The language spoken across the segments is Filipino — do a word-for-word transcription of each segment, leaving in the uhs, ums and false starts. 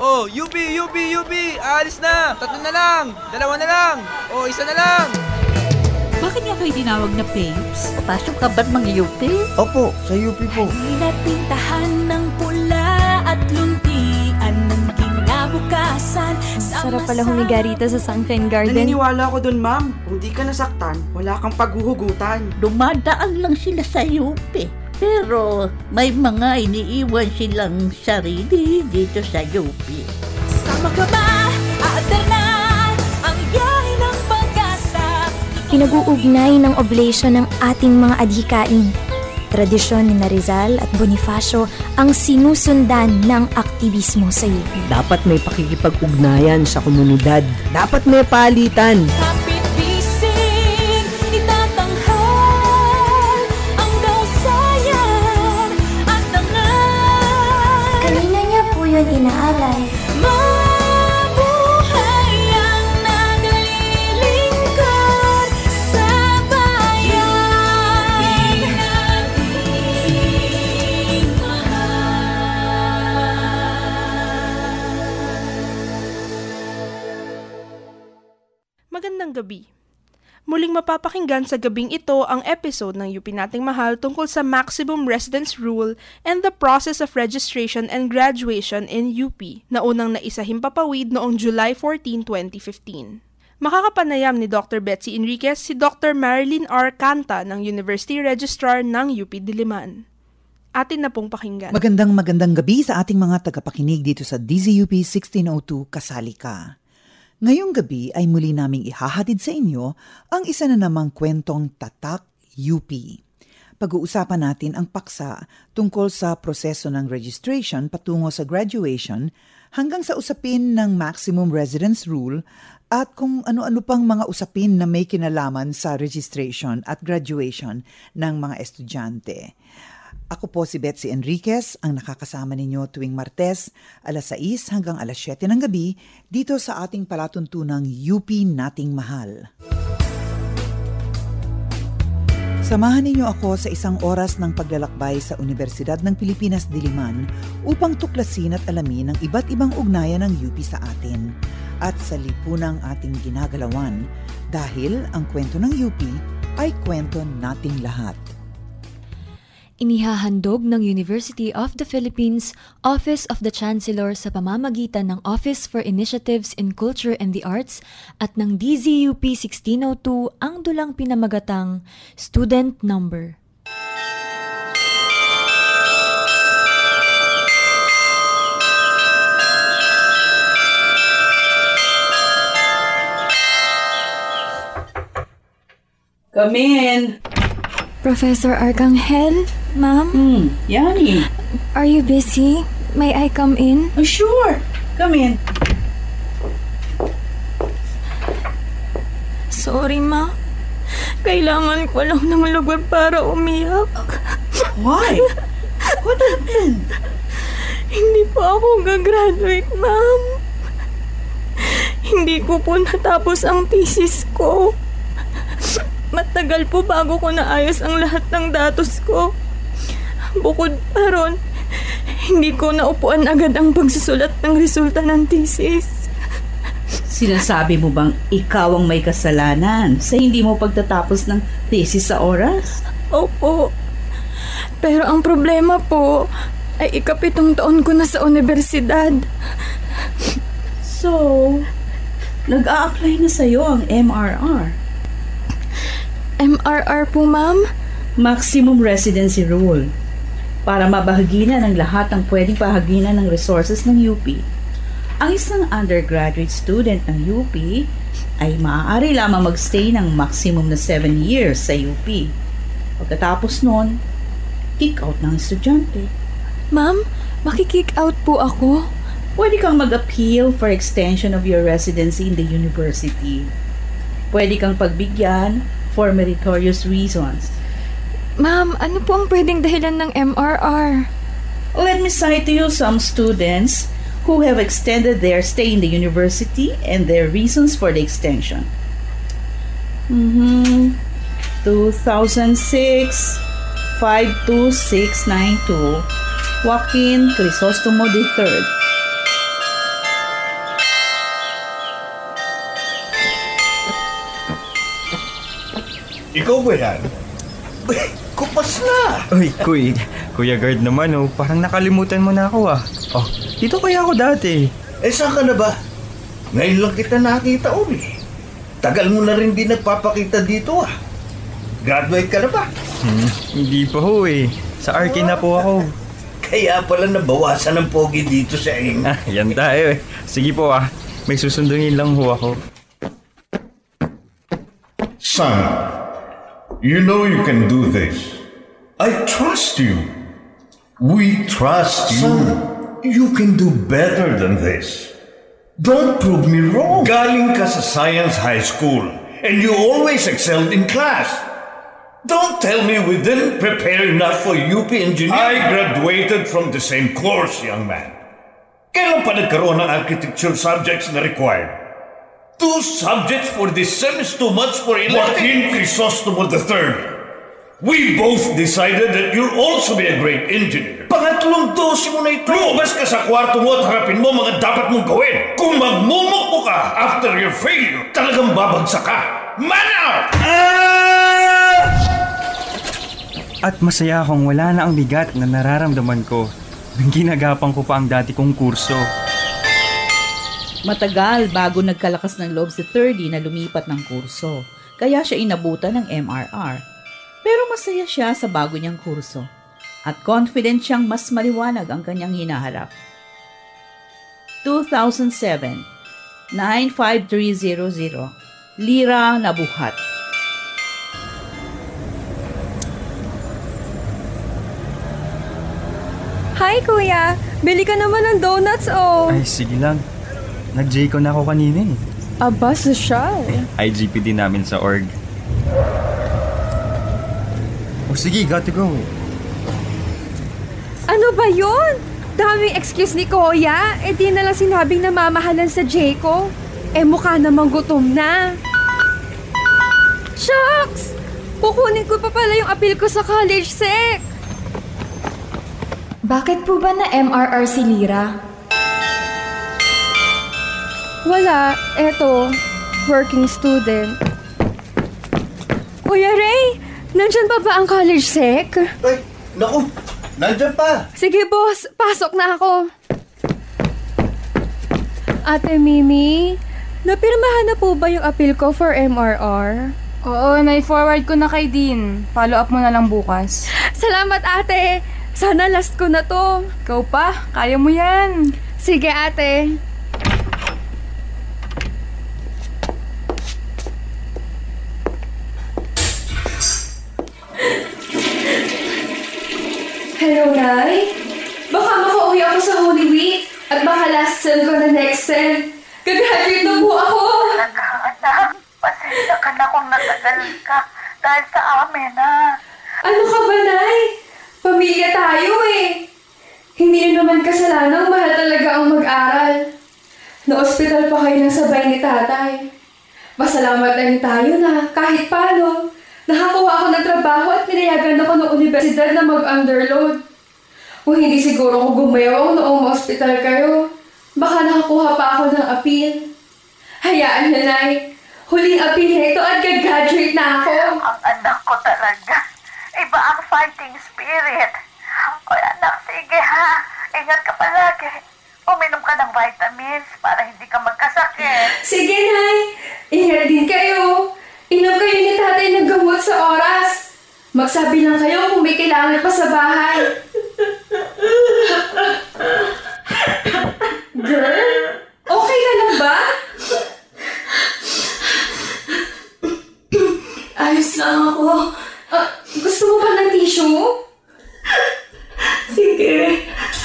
Oh, U P, U P, U P! Aalis na! Tatlo na lang! Dalawa na lang! Oh, isa na lang! Bakit nga kayo tinawag na Papes? Pasok ka ba't mga U P? Opo, sa U P po. Halina't pintahan ng pula at luntian ng kinabukasan. Sarap pala humiga rito sa Sunshine Garden. Naniniwala ko dun, ma'am. Kung di ka nasaktan, wala kang paghuhugutan. Dumadaan lang sila sa U P. Pero may mga iniiwan silang sarili dito sa U P. Sama ka ba? Aadar na ang biyahe ng pag-asa. Pinag-uugnay ng oblation ng ating mga adhikain. Tradisyon ni Rizal at Bonifacio ang sinusundan ng aktivismo sa U P. Dapat may pakikipag-ugnayan sa komunidad. Dapat may palitan. Kapit bisig, itatanghal ang kausayan at dangal. Kanina niya po yun inaalay. Mabuhay ang naglilingkod sa bayan. Pinating mahal. Magandang gabi. Muling mapapakinggan sa gabing ito ang episode ng U P Nating Mahal tungkol sa Maximum Residence Rule and the process of registration and graduation in U P na unang naisahimpapawid noong July fourteenth, twenty fifteen. Makakapanayam ni Doctor Betsy Enriquez si Doctor Marilyn R. Canta ng University Registrar ng U P Diliman. Atin na pong pakinggan. Magandang magandang gabi sa ating mga tagapakinig dito sa D Z U P sixteen oh two Kasali Ka. Ngayong gabi ay muli naming ihahatid sa inyo ang isa na namang kwentong Tatak U P. Pag-uusapan natin ang paksa tungkol sa proseso ng registration patungo sa graduation hanggang sa usapin ng Maximum Residence Rule at kung ano-ano pang mga usapin na may kinalaman sa registration at graduation ng mga estudyante. Ako po si Betsy Enriquez, ang nakakasama ninyo tuwing Martes, alas sais hanggang alas siyete ng gabi, dito sa ating palatuntunang U P Nating Mahal. Samahan ninyo ako sa isang oras ng paglalakbay sa Universidad ng Pilipinas, Diliman upang tuklasin at alamin ang iba't ibang ugnayan ng U P sa atin at sa lipunang ating ginagalawan dahil ang kwento ng U P ay kwento nating lahat. Inihahandog ng University of the Philippines, Office of the Chancellor sa pamamagitan ng Office for Initiatives in Culture and the Arts at ng D Z U P sixteen oh two ang dulang pinamagatang Student Number. Come in! Professor Arcangel, ma'am? Hmm, Yani. Are you busy? May I come in? Oh, sure. Come in. Sorry, ma. Kailangan ko lang ng lugar para umiyak. Why? What happened? Hindi po ako gagraduate, ma'am. Hindi ko po natapos ang thesis ko. Matagal po bago ko naayos ang lahat ng datos ko. Bukod pa ron, hindi ko naupuan agad ang pagsusulat ng resulta ng thesis. Sinasabi mo bang ikaw ang may kasalanan sa hindi mo pagtatapos ng thesis sa oras? Opo. Pero ang problema po ay ikapitong taon ko na sa universidad. So, nag-a-apply na sa'yo ang M R R. M R R po, ma'am? Maximum Residency Rule. Para mabahaginan ang lahat ng pwedeng pahaginan ng resources ng U P. Ang isang undergraduate student ng U P ay maaari lamang magstay ng maximum na seven years sa U P. Pagkatapos nun, kick out ng estudyante. Ma'am, makikick out po ako? Pwede kang mag-appeal for extension of your residency in the university. Pwede kang pagbigyan for meritorious reasons. Ma'am, ano po ang pwedeng dahilan ng M R R? Let me cite to you some students who have extended their stay in the university and their reasons for the extension. Mm-hmm. two thousand six, five two six nine two, Joaquin Crisostomo the third. Ikaw ba yan? Kupas na! Uy, kuy. Kuya Guard naman oh. Parang nakalimutan mo na ako ah. Oh, dito kaya ako dati. Eh, saan ka na ba? Ngayon lang kita nakita uli. Tagal mo na rin di nagpapakita dito ah. Graduate ka na ba? Hmm, hindi pa ho eh. Sa R K na po ako. Kaya pala nabawasan ng pogi dito sa ing. Ah, yan tayo eh. Sige po ah. May susunduin lang ho ako. Son, you know you can do this. I trust you. We trust you. Son, you can do better than this. Don't prove me wrong. Galing ka sa Science High School and you always excelled in class. Don't tell me we didn't prepare enough for U P engineering. I graduated from the same course, young man. Kailan pa nagkaroon ng architecture subjects na required? Two subjects for this sem is too much for elective. Joaquin Crisostomo the third. We both decided that you'll also be a great engineer. Pangatlong dosi mo na ito. Lumabas ka sa kwarto mo at harapin mo mga dapat mong gawin. Kung magmumukmo ka after your failure, talagang babagsak ka. Man out! Ah! At masaya akong wala na ang bigat na nararamdaman ko nang ginagapan ko pa ang dati kong kurso. Matagal bago nagkalakas ng loob si thirty na lumipat ng kurso, kaya siya inabutan ng M R R. Pero masaya siya sa bago niyang kurso at confident siyang mas maliwanag ang kanyang hinaharap. two thousand seven, nine five three zero zero, Lira Nabuhat. Hi, Kuya! Bili ka naman ng donuts, oh! Ay, sige lang. Nag-J ko na ako kanina eh. Aba, social. I G P din namin sa org. O sige, got to go. Ano ba yun? Daming excuse ni Kuya. Eh di na lang sinabing namamahalan sa J ko. Eh mukha namang gutom na. Shucks! Kukunin ko pa pala yung appeal ko sa college sec. Bakit po ba na M R R si Lira? Wala. Eto, working student. Kuya Ray, nandyan pa ba ang college sec? Ay, naku, nandyan pa. Sige boss, pasok na ako. Ate Mimi, napirmahan na po ba yung appeal ko for M R R? Oo, nai-forward ko na kay Dean. Follow up mo na lang bukas. Salamat ate! Sana last ko na to. Ikaw pa, kaya mo yan. Sige ate. Hello, Nay? Baka makauwi ako sa Holy Week at baka last sem ko na next sem. Gagraduate na po ako. Anak, pasensya ka na kung natagal ka dahil sa amin, ha? Ano ka ba, Nay? Pamilya tayo eh. Hindi na naman kasalanang mahal talaga ang mag-aral. Na-hospital pa kayo ng sabay ni tatay. Pasalamat na rin tayo na kahit paano, nakakuha ako ng trabaho at pinayagan ako ng universidad na mag-underload. Kung hindi siguro ako gumayaw noong ma-hospital kayo, baka nakakuha pa ako ng appeal. Hayaan na, Nay. Huling appeal na ito at gag-graduate na ako. Ang anak ko talaga. Iba ang fighting spirit. O anak, sige ha. Ingat ka palagi. Uminom ka ng vitamins para hindi ka magkasakit. Sige, Nay. Ingat din kayo. Inom kayo ni tatay ng gamot sa oras. Magsabi lang kayo kung may kailangan pa sa bahay. Girl, okay ka lang ba? Ayos lang ako. Uh, gusto mo ba ng tissue? Sige.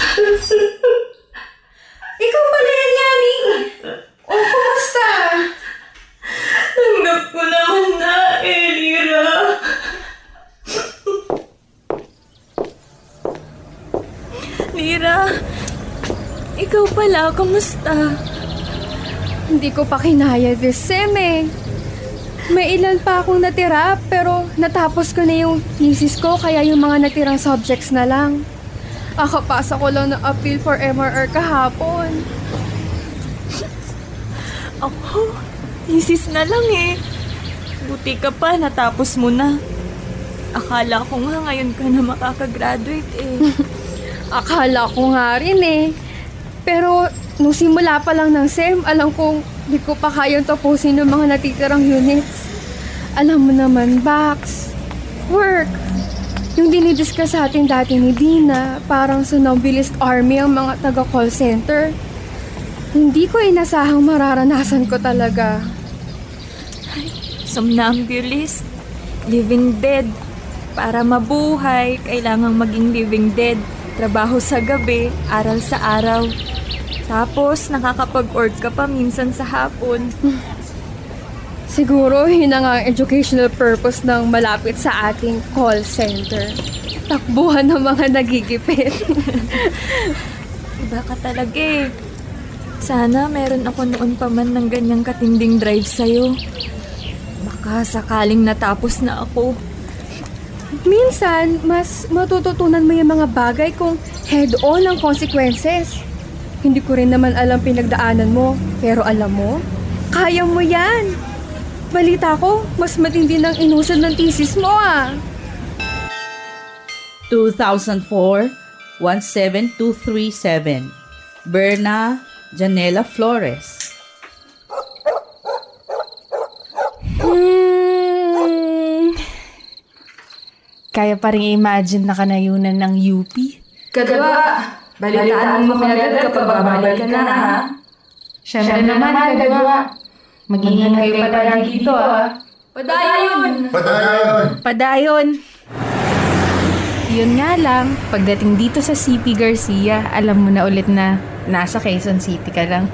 Ikaw pala yan, Yani. O, kumusta? Tanggap ko naman na, Elira. Lira, ikaw pala, kumusta? Hindi ko pa kinaya this sem eh. May ilan pa akong natira pero natapos ko na yung thesis ko kaya yung mga natirang subjects na lang. Akapasa ko lang ng appeal for M R R kahapon. Ako, thesis na lang eh. Buti ka pa, natapos mo na. Akala ko nga ngayon ka na makakagraduate eh. Akala ko nga rin eh. Pero nung simula pa lang ng SEM, alam kong di ko pa kayang tapusin yung mga natitirang units. Alam mo naman, Bax, work. Yung dinidiscuss sa atin dati ni Dina, parang somnambulist army ang mga taga-call center. Hindi ko inasahang mararanasan ko talaga. Ay, somnambulist, living dead. Para mabuhay, kailangang maging living dead. Trabaho sa gabi, aral sa araw. Tapos, nakakapag-org ka pa minsan sa hapon. Siguro, yun ang ang educational purpose ng malapit sa ating call center. Takbuhan ng mga nagigipit. Iba ka talaga eh. Sana meron ako noon pa man ng ganyang katinding drive sa'yo. Baka sakaling natapos na ako. Minsan, mas matututunan mo yung mga bagay kung head-on ang consequences. Hindi ko rin naman alam pinagdaanan mo, pero alam mo, kaya mo yan. Balita ko, mas matindi ng inusad ng thesis mo ah. two thousand four, one seven two three seven. Berna Janela Flores. Hmm. Kaya pa rin imagine na kanayunan ng U P? Kadwa, balitaan mo agad kapag babalik ka na, ha? Siyempre naman, Kadwa. Mag-ingat kayo palagi dito, ha? Padayon! Padayon! Padayon! Yun nga lang, pagdating dito sa C P Garcia, alam mo na ulit na nasa Quezon City ka lang.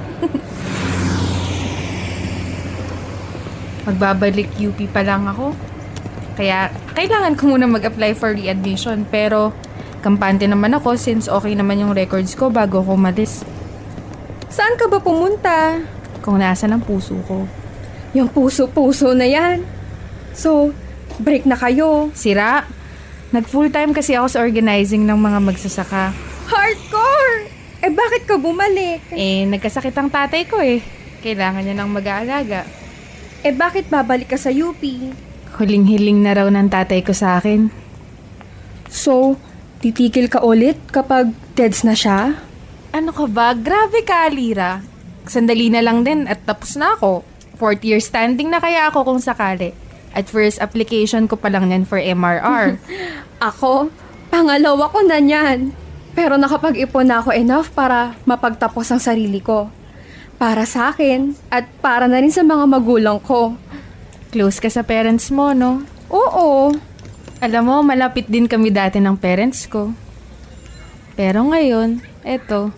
Magbabalik U P pa lang ako. Kaya kailangan ko muna mag-apply for readmission, pero kampante naman ako since okay naman yung records ko bago ako umalis. Saan ka ba pumunta? Kung nasa ng puso ko. Yung puso-puso na yan. So, break na kayo. Sira. Nag-full-time kasi ako sa organizing ng mga magsasaka. Hardcore! Eh bakit ka bumalik? Eh, nagkasakit ang tatay ko eh. Kailangan niya ng mag-aalaga. Eh bakit babalik ka sa U P? Huling-hiling na raw ng tatay ko sa akin. So, titikil ka ulit kapag deads na siya? Ano ka ba? Grabe ka, Lira. Sandali na lang din at tapos na ako. Fourth year standing na kaya ako kung sakali. At first application ko pa lang yan for M R R. Ako, pangalawa ko na yan. Pero nakapag-ipon na ako enough para mapagtapos ang sarili ko. Para sa akin at para na rin sa mga magulang ko. Close ka sa parents mo, no? Oo. Alam mo, malapit din kami dati ng parents ko. Pero ngayon, eto.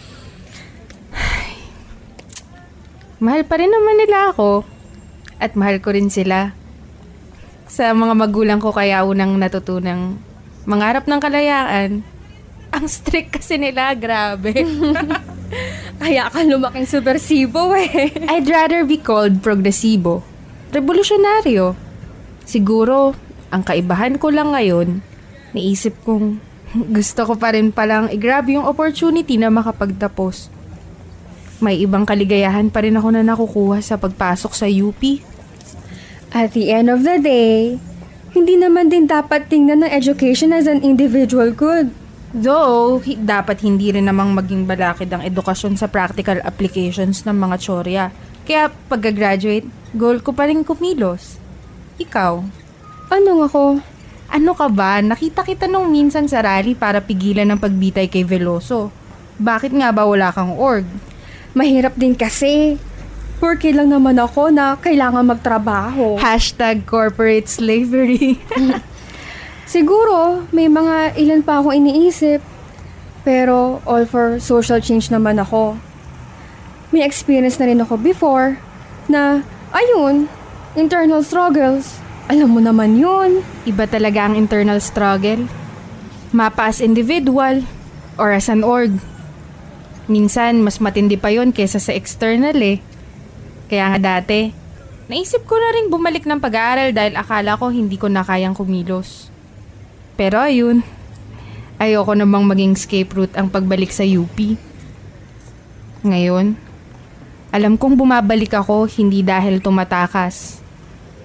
Mahal pa rin naman nila ako. At mahal ko rin sila. Sa mga magulang ko kaya unang natutunang mangarap ng kalayaan. Ang strict kasi nila, grabe. Kaya ka lumaking subversibo eh. I'd rather be called progresibo. Revolusyonaryo. Siguro, ang kaibahan ko lang ngayon, naisip kong gusto ko pa rin palang i-grab yung opportunity na makapagtapos. May ibang kaligayahan pa rin ako na nakukuha sa pagpasok sa U P. At the end of the day, hindi naman din dapat tingnan ng education as an individual good. Though, hi- dapat hindi rin namang maging balakid ang edukasyon sa practical applications ng mga tsorya. Kaya pagka-graduate, goal ko pa rin kumilos. Ikaw? Ano ako? Ano ka ba? Nakita kita nung minsan sa rally para pigilan ng pagbitay kay Veloso. Bakit nga ba wala kang org? Mahirap din kasi. Worky lang naman ako na kailangan magtrabaho. Hashtag corporate slavery. Siguro, may mga ilan pa akong iniisip. Pero all for social change naman ako. May experience na rin ako before na, ayun, internal struggles. Alam mo naman yun. Iba talaga ang internal struggle. Mapa as individual or as an org. Minsan, mas matindi pa yon kesa sa external eh. Kaya nga dati, naisip ko na rin bumalik ng pag-aaral dahil akala ko hindi ko na kayang kumilos. Pero ayun, ayoko namang maging scapegoat ang pagbalik sa U P. Ngayon, alam kong bumabalik ako hindi dahil tumatakas.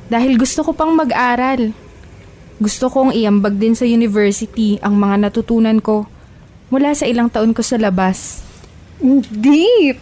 Dahil gusto ko pang mag-aral. Gusto kong iambag din sa university ang mga natutunan ko mula sa ilang taon ko sa labas. Deep!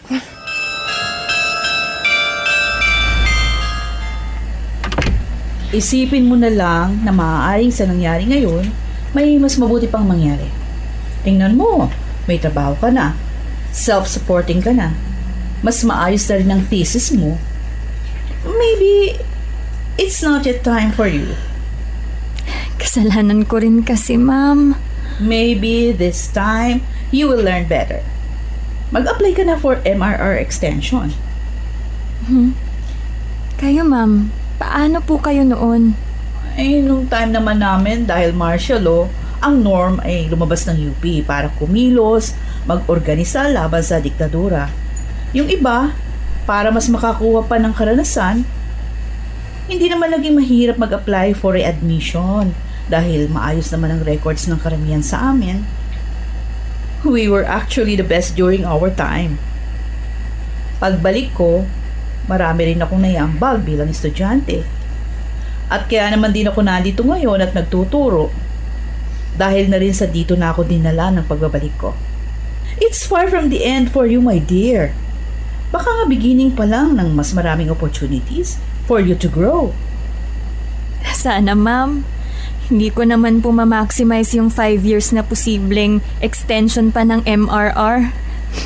Isipin mo na lang na maaaring sa nangyari ngayon, may mas mabuti pang mangyari. Tingnan mo, may trabaho ka na. Self-supporting ka na. Mas maayos na rin ang thesis mo. Maybe it's not yet time for you. Kasalanan ko rin kasi, ma'am. Maybe this time, you will learn better. Mag-apply ka na for M R R extension. Hmm. Kayo, ma'am, paano po kayo noon? Eh, nung time naman namin, dahil martial law, ang norm ay lumabas ng U P para kumilos, mag-organisa laban sa diktadura. Yung iba, para mas makakuha pa ng karanasan, hindi naman naging mahirap mag-apply for readmission dahil maayos naman ang records ng karamihan sa amin. We were actually the best during our time. Pagbalik ko, marami rin akong naiambag bilang estudyante. At kaya naman din ako nandito ngayon at nagtuturo dahil na rin sa dito na ako dinala ng pagbabalik ko. It's far from the end for you, my dear. Baka nga beginning pa lang ng mas maraming opportunities for you to grow. Sana, ma'am. Hindi ko naman po ma-maximize yung five years na posibleng extension pa ng M R R.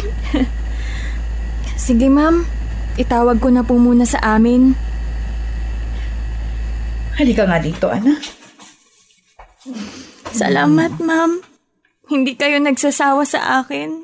Sige, ma'am. Itawag ko na po muna sa amin. Halika nga dito, anak. Salamat, ma'am. Hindi kayo nagsasawa sa akin.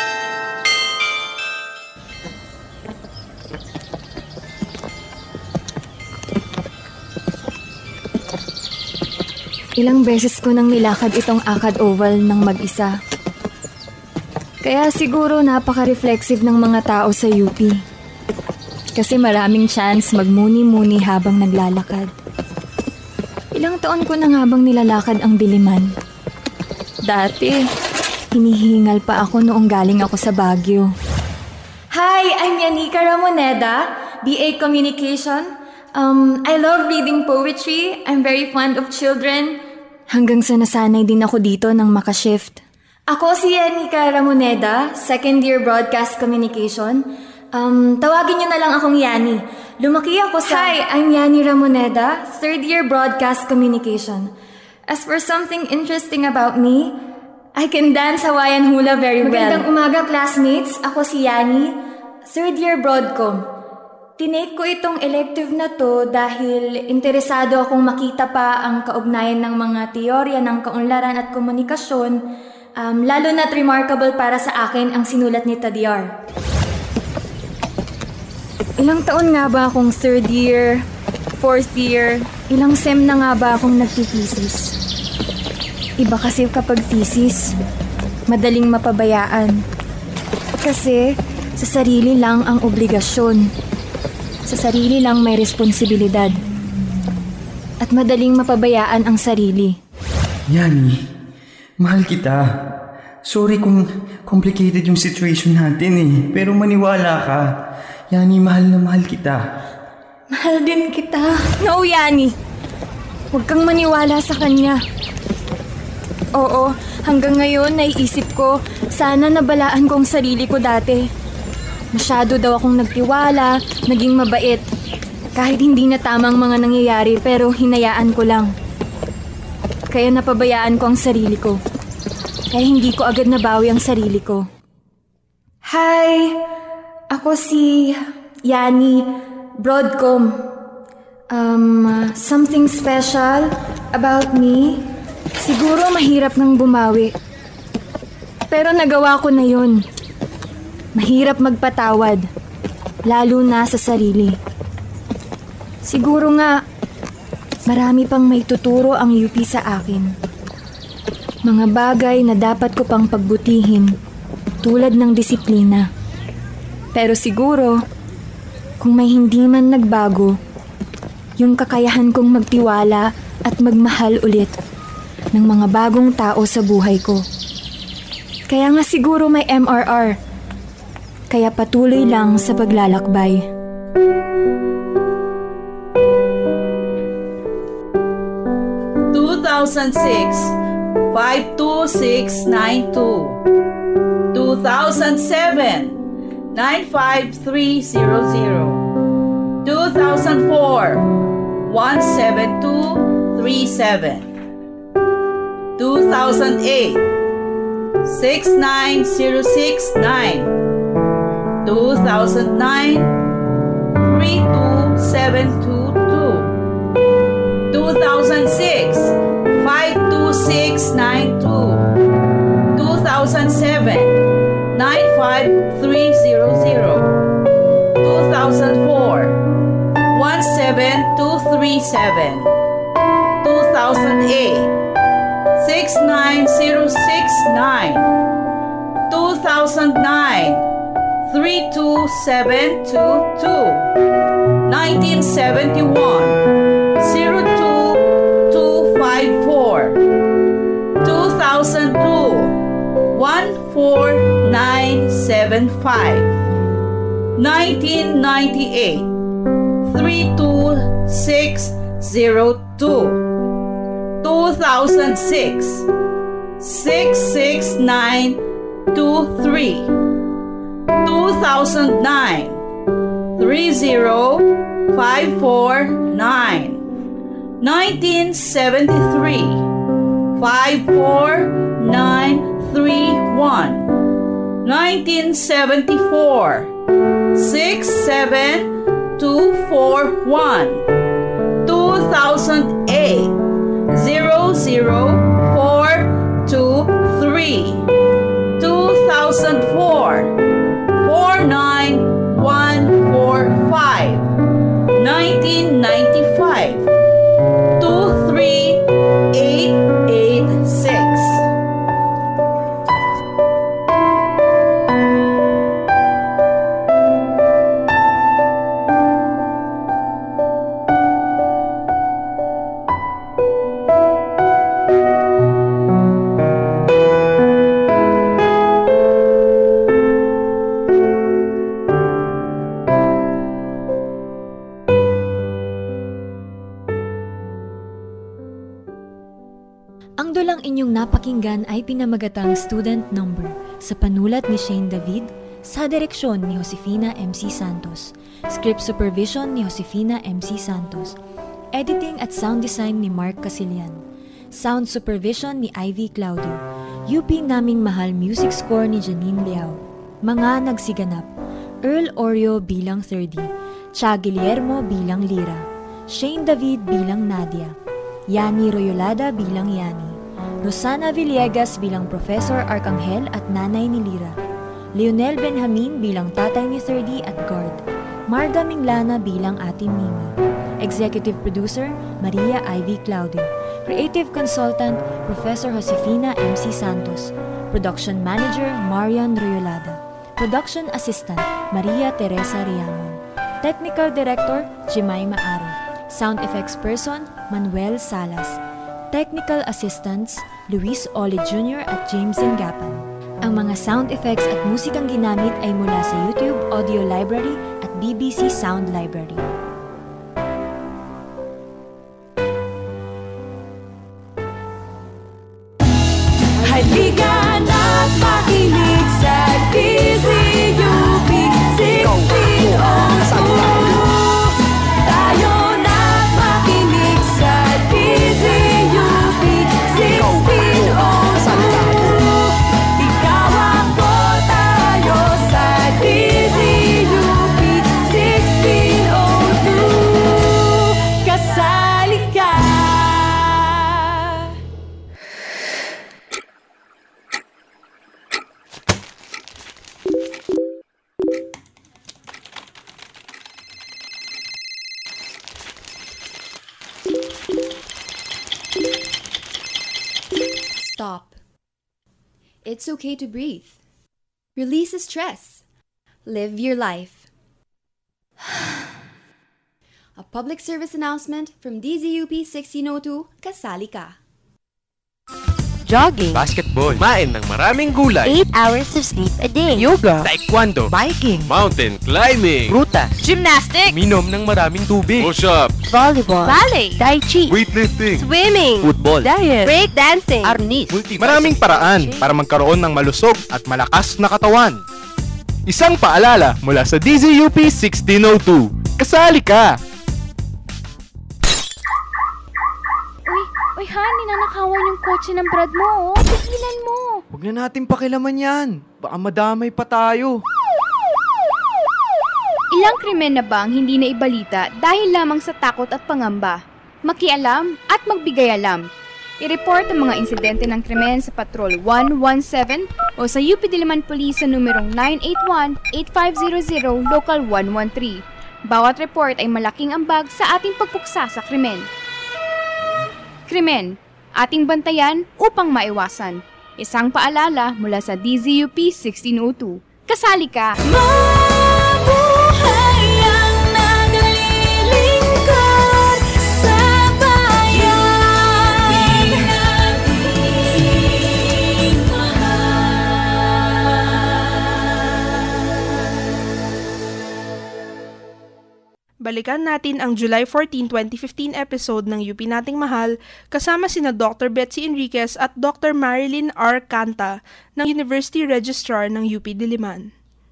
Ilang beses ko nang nilakad itong Akad Oval ng mag-isa. Kaya siguro napaka-reflexive ng mga tao sa U P. Kasi maraming chance magmuni-muni habang naglalakad. Ilang taon ko na nga bang nilalakad ang diliman. Dati, hinihingal pa ako noong galing ako sa Baguio. Hi, I'm Yanika Ramoneda, B A Communication. Um, I love reading poetry. I'm very fond of children. Hanggang sa nasanay din ako dito nang makashift. Ako si Yanika Ramoneda, second year broadcast communication. Um, tawagin niyo na lang akong Yani. Lumaki ako sa... Hi, I'm Yani Ramoneda, third year broadcast communication. As for something interesting about me, I can dance Hawaiian hula very well. Magandang umaga, classmates. Ako si Yani, third year broadcom. Tinake ko itong elective na to dahil interesado akong makita pa ang kaugnayan ng mga teorya ng kaunlaran at komunikasyon, um, lalo na't remarkable para sa akin ang sinulat ni Tadiar. Ilang taon nga ba akong third year, fourth year, ilang sem na nga ba akong nagtithesis? Iba kasi kapag thesis, madaling mapabayaan. Kasi sa sarili lang ang obligasyon. Sa sarili lang may responsibilidad. At madaling mapabayaan ang sarili. Yani, mahal kita. Sorry kung complicated yung situation natin eh. Pero maniwala ka. Yani, mahal na mahal kita. Mahal din kita. No, Yani. Huwag kang maniwala sa kanya. Oo, hanggang ngayon naiisip ko, sana nabalaan ko ang sarili ko dati. Masyado daw akong nagtiwala, naging mabait. Kahit hindi na tamang mga nangyayari pero hinayaan ko lang. Kaya napabayaan ko ang sarili ko. Kaya hindi ko agad nabawi ang sarili ko. Hi! Ako si Yani, broadcom. Um, something special about me? Siguro mahirap nang bumawi. Pero nagawa ko na yun. Mahirap magpatawad, lalo na sa sarili. Siguro nga, marami pang may tuturo ang U P sa akin. Mga bagay na dapat ko pang pagbutihin, tulad ng disiplina. Pero siguro, kung may hindi man nagbago, yung kakayahan kong magtiwala at magmahal ulit ng mga bagong tao sa buhay ko. Kaya nga siguro may M R R. Kaya patuloy lang sa paglalakbay. thousand six, five two six nine two. two thousand seven, nine five three zero zero. two thousand four, one seven two three seven. two thousand eight, six nine zero six nine. two thousand nine, three two seven two two. two thousand six, five two six nine two. two thousand seven, nine five three zero zero. two thousand four, one seven two three seven. two thousand eight, six nine zero six nine. two thousand nine, three two seven two two. nineteen seventy-one, zero two two five four. two thousand two, one four nine seven five. nineteen ninety-eight, three two six zero two. two thousand six, six six nine two three. two thousand nine, three zero five four nine. nineteen seventy-three, five four nine three one. nineteen seventy-four, six seven two four one. two thousand eight, zero zero four two three. two thousand four, four nine one four five. nineteen ninety-five, two three eight eight six. Ang dulang inyong napakinggan ay pinamagatang Student Number sa panulat ni Shane David, sa direksyon ni Josefina M C Santos, script supervision ni Josefina M C Santos, editing at sound design ni Mark Casilian, sound supervision ni Ivy Claudio, U P Naming Mahal music score ni Janine Liao. Mga nagsiganap: Earl Oreo bilang third D, Cha Guillermo bilang Lira, Shane David bilang Nadia, Yani Royolada bilang Yani, Rosana Villegas bilang Professor Arcangel at nanay ni Lira, Leonel Benjamin bilang tatay ni third D at guard, Marga Minglana bilang ate Mimi. Executive Producer, Maria Ivy Claudio. Creative Consultant, Professor Josefina M C Santos. Production Manager, Marian Royolada. Production Assistant, Maria Teresa Riamon. Technical Director, Jemima Aro. Sound Effects Person, Manuel Salas. Technical Assistants, Luis Oli Junior at James Ingapan. Ang mga sound effects at musikang ginamit ay mula sa YouTube Audio Library at B B C Sound Library. Halika na't makinig sa D Z U P sixteen oh two. Tayo na't makinig sa D Z U P sixteen oh two. Ikaw ako, tayo sa D Z U P sixteen oh two. Kasali ka. Stop. It's okay to breathe. Release the stress. Live your life. A public service announcement from D Z U P sixteen oh two, Kasali Ka. jogging, basketball, kumain ng maraming gulay, eight hours of sleep a day, yoga, taekwondo, biking, mountain climbing, ruta, gymnastics, minom ng maraming tubig, push-ups, volleyball, ballet, tai chi, weightlifting, swimming, football, diet, break dancing, arnis. Maraming paraan para magkaroon ng malusog at malakas na katawan. Isang paalala mula sa D Z U P sixteen oh two. Kasali ka! Uy, uy honey, nanakawan yung kotse ng Brad mo, oh. Tigilan mo. Huwag na natin pakilaman yan. Baka madamay pa tayo. Ilang krimen na ba ang hindi na ibalita dahil lamang sa takot at pangamba? Makialam at magbigay alam. I-report ang mga insidente ng krimen sa Patrol one one seven o sa U P Diliman Police sa numerong nine eight one, eight five zero zero, Local one one three. Bawat report ay malaking ambag sa ating pagpuksa sa krimen. Krimen, ating bantayan upang maiwasan. Isang paalala mula sa D Z U P sixteen oh two. Kasali ka! Mabuhay ang naglilingkod sa bayan nating Balikan natin ang July fourteenth, twenty fifteen episode ng U P Nating Mahal kasama sina Doctor Betsy Enriquez at Doctor Marilyn R. Canta ng University Registrar ng U P Diliman.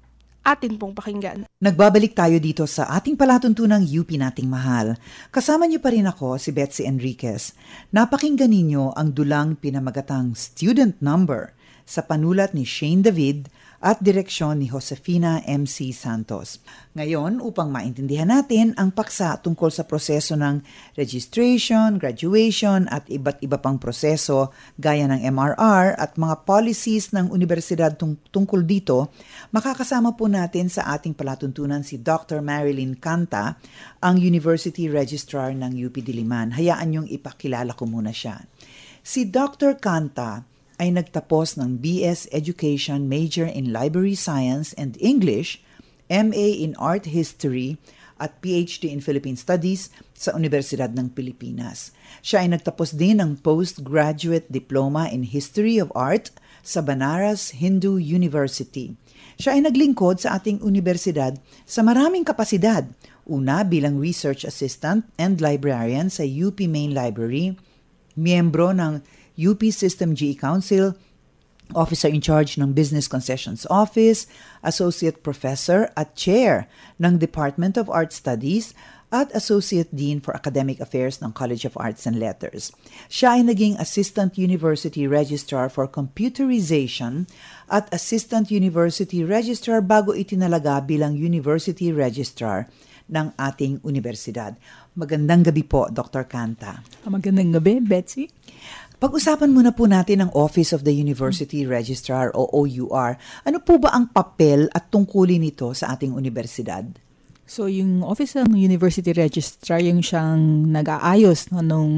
Atin pong pakinggan. Nagbabalik tayo dito sa ating palatuntunang U P Nating Mahal. Kasama niyo pa rin ako, si Betsy Enriquez. Napakinggan ninyo ang dulang pinamagatang student number sa panulat ni Shane David at direksyon ni Josefina M C Santos. Ngayon, upang maintindihan natin ang paksa tungkol sa proseso ng registration, graduation at iba't iba pang proseso gaya ng M R R at mga policies ng universidad tung- tungkol dito, makakasama po natin sa ating palatuntunan si Doctor Marilyn Canta, ang University Registrar ng U P Diliman. Hayaan niyong ipakilala ko muna siya. Si Doctor Canta ay nagtapos ng B S Education Major in Library Science and English, M A in Art History, at P H D in Philippine Studies sa Universidad ng Pilipinas. Siya ay nagtapos din ng Postgraduate Diploma in History of Art sa Banaras Hindu University. Siya ay naglingkod sa ating universidad sa maraming kapasidad. Una, bilang Research Assistant and Librarian sa U P Main Library, miyembro ng U P System G E Council, Officer in Charge ng Business Concessions Office, Associate Professor at Chair ng Department of Art Studies at Associate Dean for Academic Affairs ng College of Arts and Letters. Siya ay naging Assistant University Registrar for Computerization at Assistant University Registrar bago itinalaga bilang University Registrar ng ating universidad. Magandang gabi po, Doctor Canta. Magandang gabi, Betsy. Pag-usapan muna po natin ang Office of the University Registrar o O U R. Ano po ba ang papel at tungkulin nito sa ating universidad? So, yung Office ng University Registrar, yung siyang nag-aayos no, nung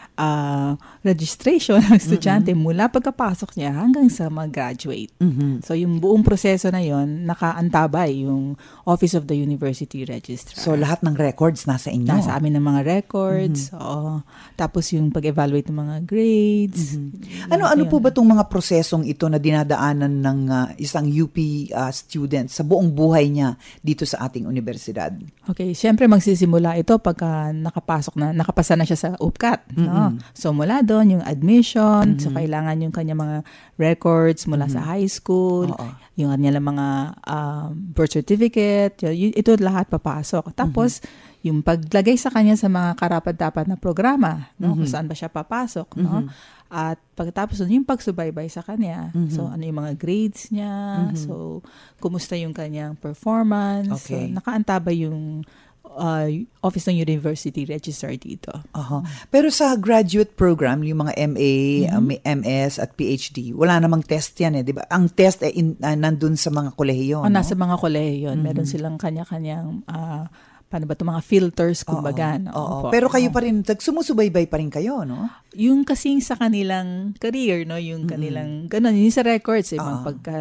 uh, registration ng estudyante mm-hmm. mula pagkapasok niya hanggang sa mag-graduate. Mm-hmm. So, yung buong proseso na yon nakaantabay yung Office of the University Registrar. So, lahat ng records nasa inyo? Nasa amin ng mga records. Mm-hmm. Oo. Tapos yung pag-evaluate ng mga grades. Mm-hmm. Ano-ano po ba itong mga prosesong ito na dinadaanan ng uh, isang U P uh, student sa buong buhay niya dito sa ating universidad? Okay. Siyempre, magsisimula ito pagka nakapasok na, nakapasa na siya sa U P C A T. No? Mm-hmm. So, mula doon, yung admission, mm-hmm. so kailangan yung kanya mga records mula mm-hmm. sa high school, Oo. yung kanya lang mga um, birth certificate, y- ito lahat papasok. Tapos, mm-hmm. yung paglagay sa kanya sa mga karapat-dapat na programa, no? Mm-hmm. Kung saan ba siya papasok, no? Mm-hmm. At pagkatapos nun, yung pagsubaybay sa kanya. Mm-hmm. So, ano yung mga grades niya, mm-hmm. so, kumusta yung kanyang performance, okay. so, nakaantabay yung Uh, Office ng University Registrar dito. Uh-huh. Pero sa graduate program, yung mga M A, mm-hmm. M S at P H D, wala namang test yan eh, di ba? Ang test ay in, uh, nandun sa mga kolehiyo. Oh, no? Nasa mga kolehiyo. Mm-hmm. Meron silang kanya-kanyang uh, paano ba ito, mga filters, kumbaga. Oo, no? oo. Pero kayo pa rin, sumusubaybay pa rin kayo, no? Yung kasing sa kanilang career, no? Yung kanilang, mm-hmm. ganun, yung sa records, eh, pagka,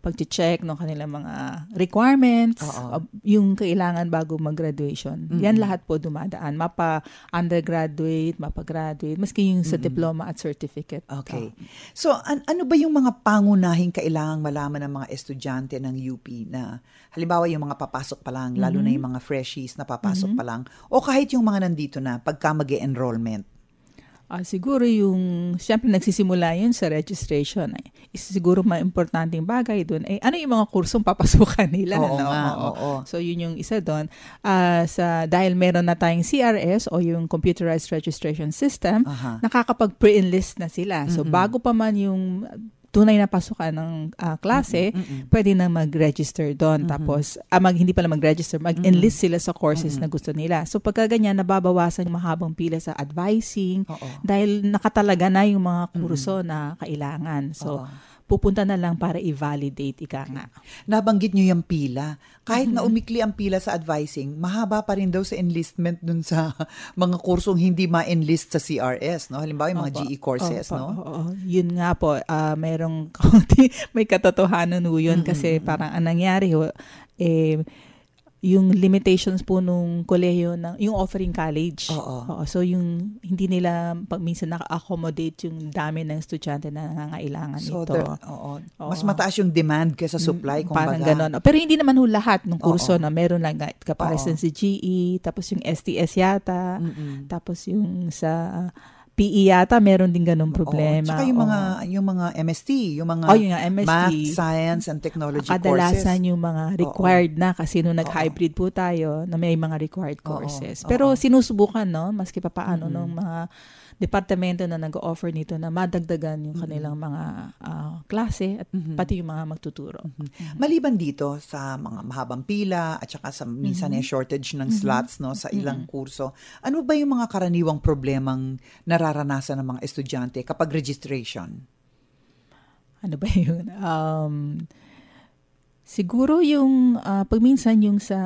pag-check ng kanilang mga requirements, uh, yung kailangan bago mag-graduation. Mm-hmm. Yan lahat po dumadaan. Mapa-undergraduate, mapa-graduate, maski yung sa mm-hmm. diploma at certificate. Okay. So, an- ano ba yung mga pangunahing kailangang malaman ng mga estudyante ng U P na halimbawa yung mga papasok pa lang, mm-hmm. lalo na yung mga freshies na papasok mm-hmm. pa lang, o kahit yung mga nandito na pagka mag-e-enrollment? Uh, siguro yung, siyempre nagsisimula yun sa registration. Eh. Is, siguro mga importanteng bagay doon, eh, ano yung mga kursong papasukan nila? Oo no? nga, oo. oo. So yun yung isa doon. Uh, sa, dahil meron na tayong C R S o yung Computerized Registration System, uh-huh. nakakapag-pre-enlist na sila. So mm-hmm. bago pa man yung tunay na pasukan ng uh, klase, mm-hmm. pwede na mag-register doon. Mm-hmm. Tapos, ah, mag, hindi pala mag-register, mag-enlist mm-hmm. sila sa courses mm-hmm. na gusto nila. So, pagka ganyan, nababawasan yung mahabang pila sa advising Oo. Dahil nakatalaga na yung mga kurso mm-hmm. na kailangan. So, Oo. pupunta na lang para i-validate, ika nga. Nabanggit nyo yung pila. Kahit mm-hmm. na umikli ang pila sa advising, mahaba pa rin daw sa enlistment dun sa mga kursong hindi ma-enlist sa C R S, no? Halimbawa yung mga Opo. G E courses, Opo. no? Oo. Yun nga po, uh, merong may katotohanan ho yun mm-hmm. kasi parang ang nangyari ho, eh, yung limitations po nung kolehiyo ng yung offering college. Oo. Oo. So yung hindi nila pag minsan naka-accommodate yung dami ng estudyante na nangangailangan so, nito. There, oo. Oo. Mas mataas yung demand kaysa supply kung parang baga. gano'n. Pero hindi naman ho lahat ng kurso Oo. na meron lang kaparesan si G E, tapos yung S T S yata, Mm-mm. tapos yung sa P E yata meron din ganung problema. Oo. Tsaka yung mga yung mga M S T, yung mga oh, yung M S T, Math, Science and Technology kadalasan courses. Yung mga required Oo. Na kasi nung nag-hybrid po tayo na may mga required courses. Oo. Pero Oo. sinusubukan no, maski pa paano mm-hmm. ng mga departamento na nag-offer nito na madagdagan yung kanilang mga uh, klase at mm-hmm. pati yung mga magtuturo. Mm-hmm. Mm-hmm. Maliban dito sa mga mahabang pila at saka sa minsan mm-hmm. eh, shortage ng mm-hmm. slots no sa ilang mm-hmm. kurso, ano ba yung mga karaniwang problemang nararanasan ng mga estudyante kapag registration? Ano ba yun? Um, siguro yung uh, pagminsan yung sa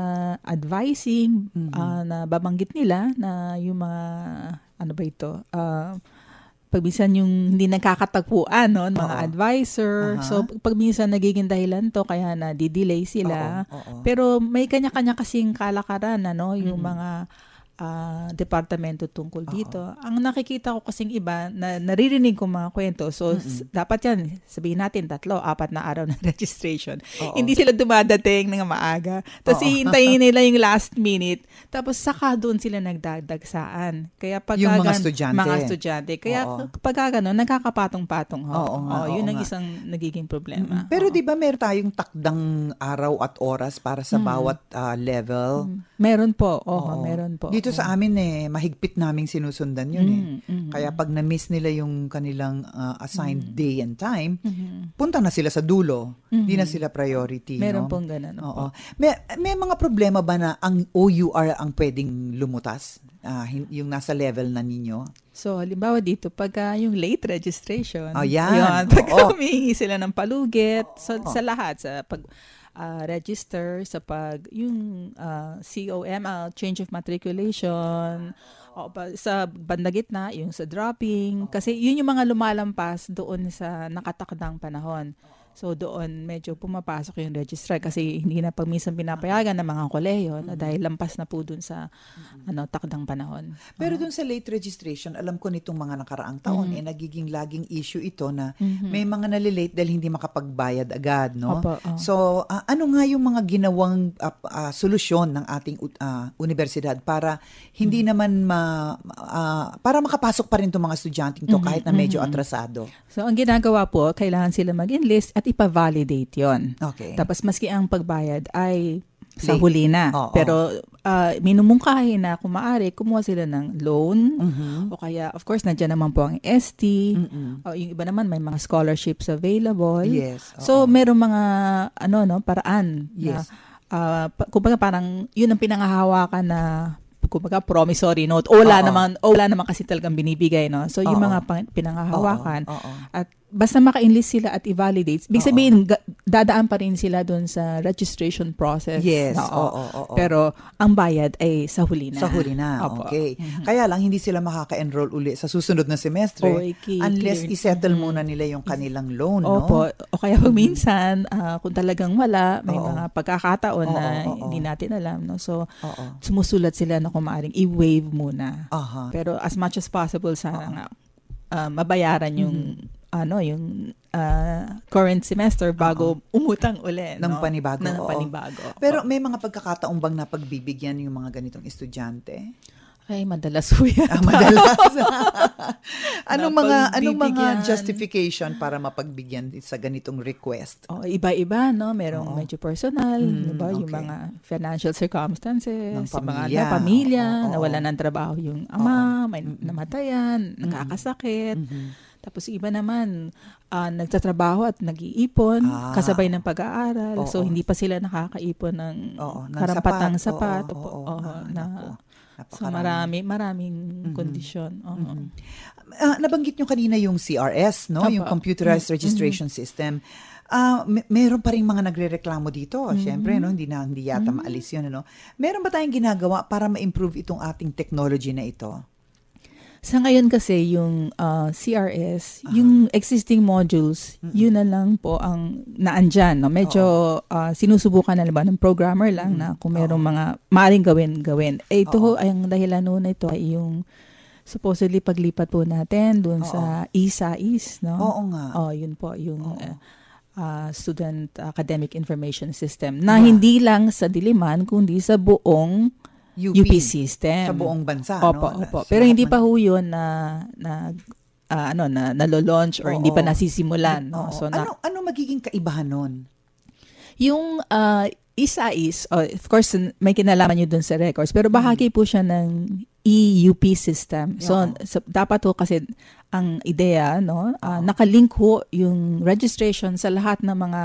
advising mm-hmm. uh, na babanggit nila na yung mga ano ba ito? Uh, pagminsan yung hindi nagkakatagpuan, no? Mga Oo. advisor. Uh-huh. So, pagminsan nagiging dahilan to, kaya na di-delay sila. Oo. Oo. Pero may kanya-kanya kasing kalakaran, ano? Yung mm-hmm. mga uh, departamento tungkol Oo. dito. Ang nakikita ko kasing iba, na naririnig ko mga kwento. So, mm-hmm. s- dapat yan, sabihin natin, tatlo, apat na araw na registration. Oo. Hindi sila dumadating ng maaga. Tapos, hihintayin nila yung last minute. Tapos, saka doon sila nagdadagsaan. Kaya pag yung mga estudyante. Mga estudyante. Kaya Oo. pag gano'n, nagkakapatong-patong. Ho. Oo, nga, Oo, oo yun nga. ang isang nagiging problema. Mm-hmm. Pero di ba meron tayong takdang araw at oras para sa mm-hmm. bawat uh, level? Mm-hmm. Meron po. Oo, Oo. meron po. Dito sa amin eh, mahigpit naming sinusundan yun eh. Mm-hmm. Kaya pag na-miss nila yung kanilang uh, assigned mm-hmm. day and time, mm-hmm. punta na sila sa dulo. Hindi mm-hmm. na sila priority. Meron no? pong ganun. Oo. May, may mga problema ba na ang O U R ang pwedeng lumutas? Uh, yung nasa level na ninyo? So, halimbawa dito, pagka yung late registration, oh, yan. Yun, pagka humihingi sila ng palugit, so, oh. sa lahat, sa pag uh, register, sa pag, yung uh, C O M, uh, change of matriculation, o, sa banda gitna, yung sa dropping, kasi yun yung mga lumalampas doon sa nakatakdang panahon. So doon medyo pumapasok yung registrar kasi hindi na pagminsan pinapayagan ng mga kolehiyo na dahil lampas na po doon sa mm-hmm. ano takdang panahon. Pero doon sa late registration, alam ko nitong mga nakaraang taon mm-hmm. eh nagiging laging issue ito na mm-hmm. may mga nalilate dahil hindi makapagbayad agad, no? Opo, oh. So uh, ano nga yung mga ginawang uh, uh, solusyon ng ating uh, universidad para hindi mm-hmm. naman ma uh, para makapasok pa rin itong mga estudyante to mm-hmm. kahit na medyo mm-hmm. atrasado? So ang ginagawa po, kailangan sila mag-enlist at ipa-validate yon. Okay. Tapos maski ang pagbayad ay sa huli na. Oo. Pero uh, minumungkahi na kung maaari, kumuha sila ng loan mm-hmm. o kaya of course nandiyan naman po ang S T. Mm-hmm. O yung iba naman may mga scholarships available. Yes. Oo. So meron mga ano no paraan. Yes. Na, uh, kumbaga parang yun ang pinangahawakan na kumbaga promissory note. O wala Oo. naman o wala naman kasi talagang binibigay, no. So yung Oo. mga pang, pinangahawakan Oo. Oo. at basta maka-enlist sila at i-validate, ibig sabihin, ga- dadaan pa rin sila doon sa registration process. Yes, na, oo, oo, oo. Pero ang bayad ay sa huli na. Sa huli na, Opo. okay. Mm-hmm. Kaya lang, hindi sila makaka-enroll uli sa susunod na semestre O, iki- unless clear. isettle muna nila yung kanilang loan, no? Opo. O kaya pag minsan, uh, kung talagang wala, may Oo. mga pagkakataon Oo, na oo, oo. hindi natin alam. No? So, Oo. sumusulat sila na kung maaaring i-waive muna. Aha. Pero as much as possible, sana nga, uh, mabayaran yung ano yung uh, current semester bago uh-oh. umutang uli ng no? panibago. ng panibago. Pero may mga pagkakataong bang napagbibigyan yung mga ganitong estudyante? Ay, madalas po yan. Ah, madalas. anong mga anong mga justification para mapagbigyan sa ganitong request? Oh, iba-iba, no? Merong Oo. medyo personal, mm, diba? Okay. Yung mga financial circumstances, ng yung pamilya, mga na, pamilya Oo. nawalan ng trabaho yung ama, Oo. may mm-hmm. namatayan, mm-hmm. nakakasakit. Mm-hmm. Tapos iba naman, uh, nagtatrabaho at nag-iipon, ah, kasabay ng pag-aaral. oo. So, hindi pa sila nakakaipon ng oo, karampatang sapat. sapat. Oo, oo, Oo, oo, na, so, marami, maraming mm-hmm. kondisyon. Oo. Mm-hmm. Uh, nabanggit nyo kanina yung C R S, no? Opo. Yung Computerized mm-hmm. Registration System. Uh, may, meron pa rin mga nagre-reklamo dito. Mm-hmm. Siyempre, no? Hindi, na, hindi yata mm-hmm. maalis yun. Ano? Meron ba tayong ginagawa para ma-improve itong ating technology na ito? Sa ngayon kasi yung uh, C R S, uh-huh. yung existing modules, mm-hmm. yun na lang po ang naandyan. No? Medyo uh, sinusubukan na ba ng programmer lang mm-hmm. na kung merong Uh-oh. mga maaaring gawin-gawin. Eh, ito ho, ay ang dahilan nun na ito ay yung supposedly paglipat po natin dun Uh-oh. sa E S A I S. No? Oo nga. Oh, yun po, yung uh, uh, Student Academic Information System na yeah. hindi lang sa Diliman, kundi sa buong U P, U P system. Sa buong bansa, opo, no? Opo, pero hindi pa ho yun na, na uh, ano, na nalo-launch or oo. Hindi pa nasisimulan. No? So, na, ano, ano magiging kaibahan nun? Yung uh, E S A I S, oh, of course, may kinalaman nyo dun sa records, pero bahagi po siya ng E U P system. So, yeah. so dapat ho kasi ang ideya, no, uh, nakalink ho yung registration sa lahat ng mga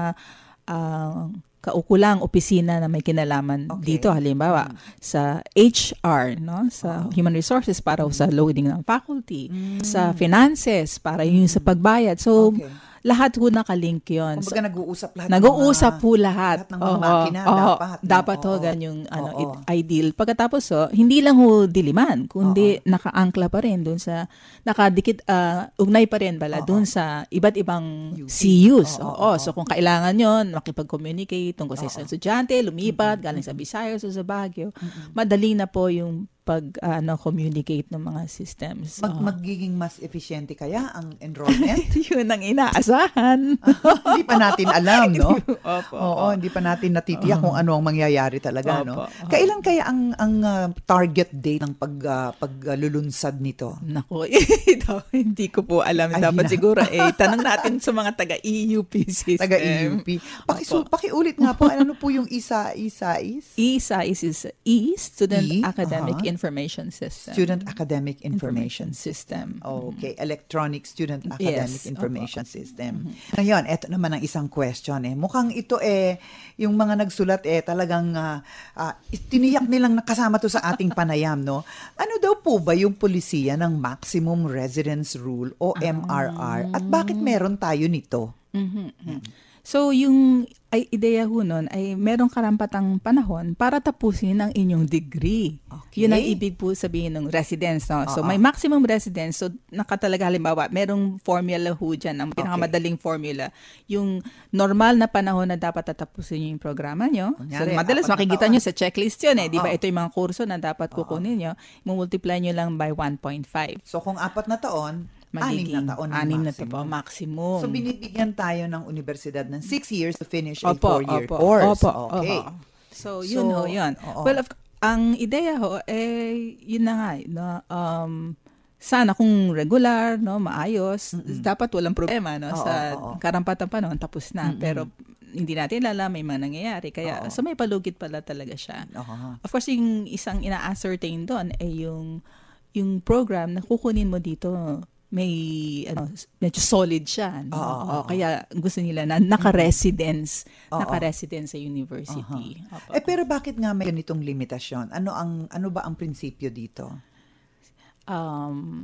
uh, kaukulang opisina na may kinalaman okay. dito, halimbawa mm. sa H R, no, sa oh. human resources para mm. sa loading ng faculty, mm. sa finances para yung sa pagbayad. So okay. lahat ho nakalink yun. Kumbaga nag-uusap lahat. Nag-uusap po lahat. Lahat ng mga oh, makina, oh, dapat. Dapat ho, ganyang ano, oh, ideal. Pagkatapos, oh, hindi lang ho Diliman, kundi oh, naka-angkla pa rin dun sa, nakadikit, uh, ugnay pa rin bala, oh, dun sa iba't ibang U P. C Us. Oh, oh, oh. So kung kailangan yon makipag-communicate tungkol sa isang estudyante, lumipat, mm-hmm. galing sa Visayas o sa Baguio, mm-hmm. madali na po yung pag uh, ano communicate ng mga systems. Mag, oh. magiging mas efficiente kaya ang enrollment? Yun ang inaasahan. Hindi pa natin alam, no? Opo, Oo, opo. Hindi pa natin natitiyak uh-huh. kung ano ang mangyayari talaga, opo, no? opo. Kailan kaya ang ang uh, target date ng pag uh, paglulunsad uh, nito? Nako, hindi ko po alam. Ay, dapat na. Siguro eh tanong natin sa mga taga-E U P system. Taga-E U P. Pakisu- pakiulit nga po, ano po yung E S A I S? E S A I S is E, Student e? Academic uh-huh. Information System. Student Academic Information, Information System. Okay, Electronic Student Academic yes. Information Opo. System. Mm-hmm. Ngayon, eto naman ang isang question eh. Mukhang ito eh, yung mga nagsulat eh, talagang uh, uh, tiniyak nilang nakasama to sa ating panayam, no? Ano daw po ba yung polisiya ng Maximum Residence Rule o M R R? Um, At bakit meron tayo nito? Mm-hmm. Mm-hmm. So, yung ay, ideya ho nun ay merong karampatang panahon para tapusin ang inyong degree. Okay. Yun ang ibig po sabihin ng residence. No? So, may maximum residence. So, nakatalaga halimbawa, merong formula ho dyan, ang pinakamadaling okay. formula. Yung normal na panahon na dapat tatapusin yung programa nyo. So, madalas makikita nyo sa checklist yun. Eh. Di ba ito yung mga kurso na dapat kukunin nyo. Multiply nyo lang by one point five. So, kung apat na taon, magiging anim na taon anim maximum. na to po, maximum. So, binibigyan tayo ng universidad ng six years to finish a opo, four-year opo, course. Opo, okay. Opo. So, yun so, ho, yun. Oo. Well, of, ang ideya ho, eh, yun na nga, no, um, sana kung regular, no, maayos, mm-mm. dapat walang problema, no, oo, sa oo. karampatang panahon, tapos na. Mm-mm. Pero, hindi natin alam, may mga nangyayari. Kaya, oo. so may palugit pala talaga siya. Oo. Of course, yung isang ina-ascertain doon ay yung, yung program na kukunin mo dito, may ano medyo solid siya, no? Oo, oo, kaya gusto nila na naka-residence, oo, naka-residence sa university. Uh-huh. Opo, eh pero bakit nga may ganitong limitasyon? Ano ang ano ba ang prinsipyo dito? Um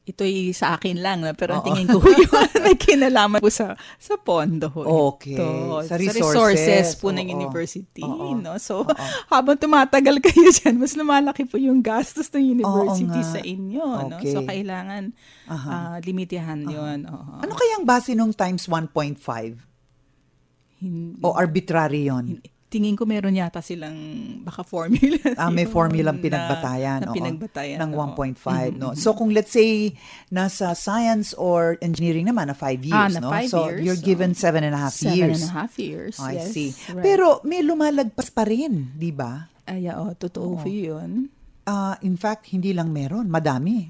ito'y sa akin lang, no? Pero ang tingin ko yun, may kinalaman po sa sa pondo. Okay. Ito. Sa Sa resources. resources po ng Oo. university. Oo. No? So, habang tumatagal kayo dyan, mas lumalaki po yung gastos ng university nga. sa inyo. No? Okay. So, kailangan Aha. uh, limitihan yun. Oo. Ano kayang base nung times one point five? O arbitrary yun? Tingin ko meron yata silang baka formula. Ah, may yun formulang na- pinagbatayan. Na, oo. pinagbatayan. Ng oo. one point five, no? Mhm. So, kung let's say, nasa science or engineering naman, na five Ah, years, na no? five so, years, you're so given seven and a half seven years. and a half years, I yes, see. right. Pero may lumalagpas pa rin, di ba? Ay, oo, totoo po yun. Ah, in fact, hindi lang meron, madami.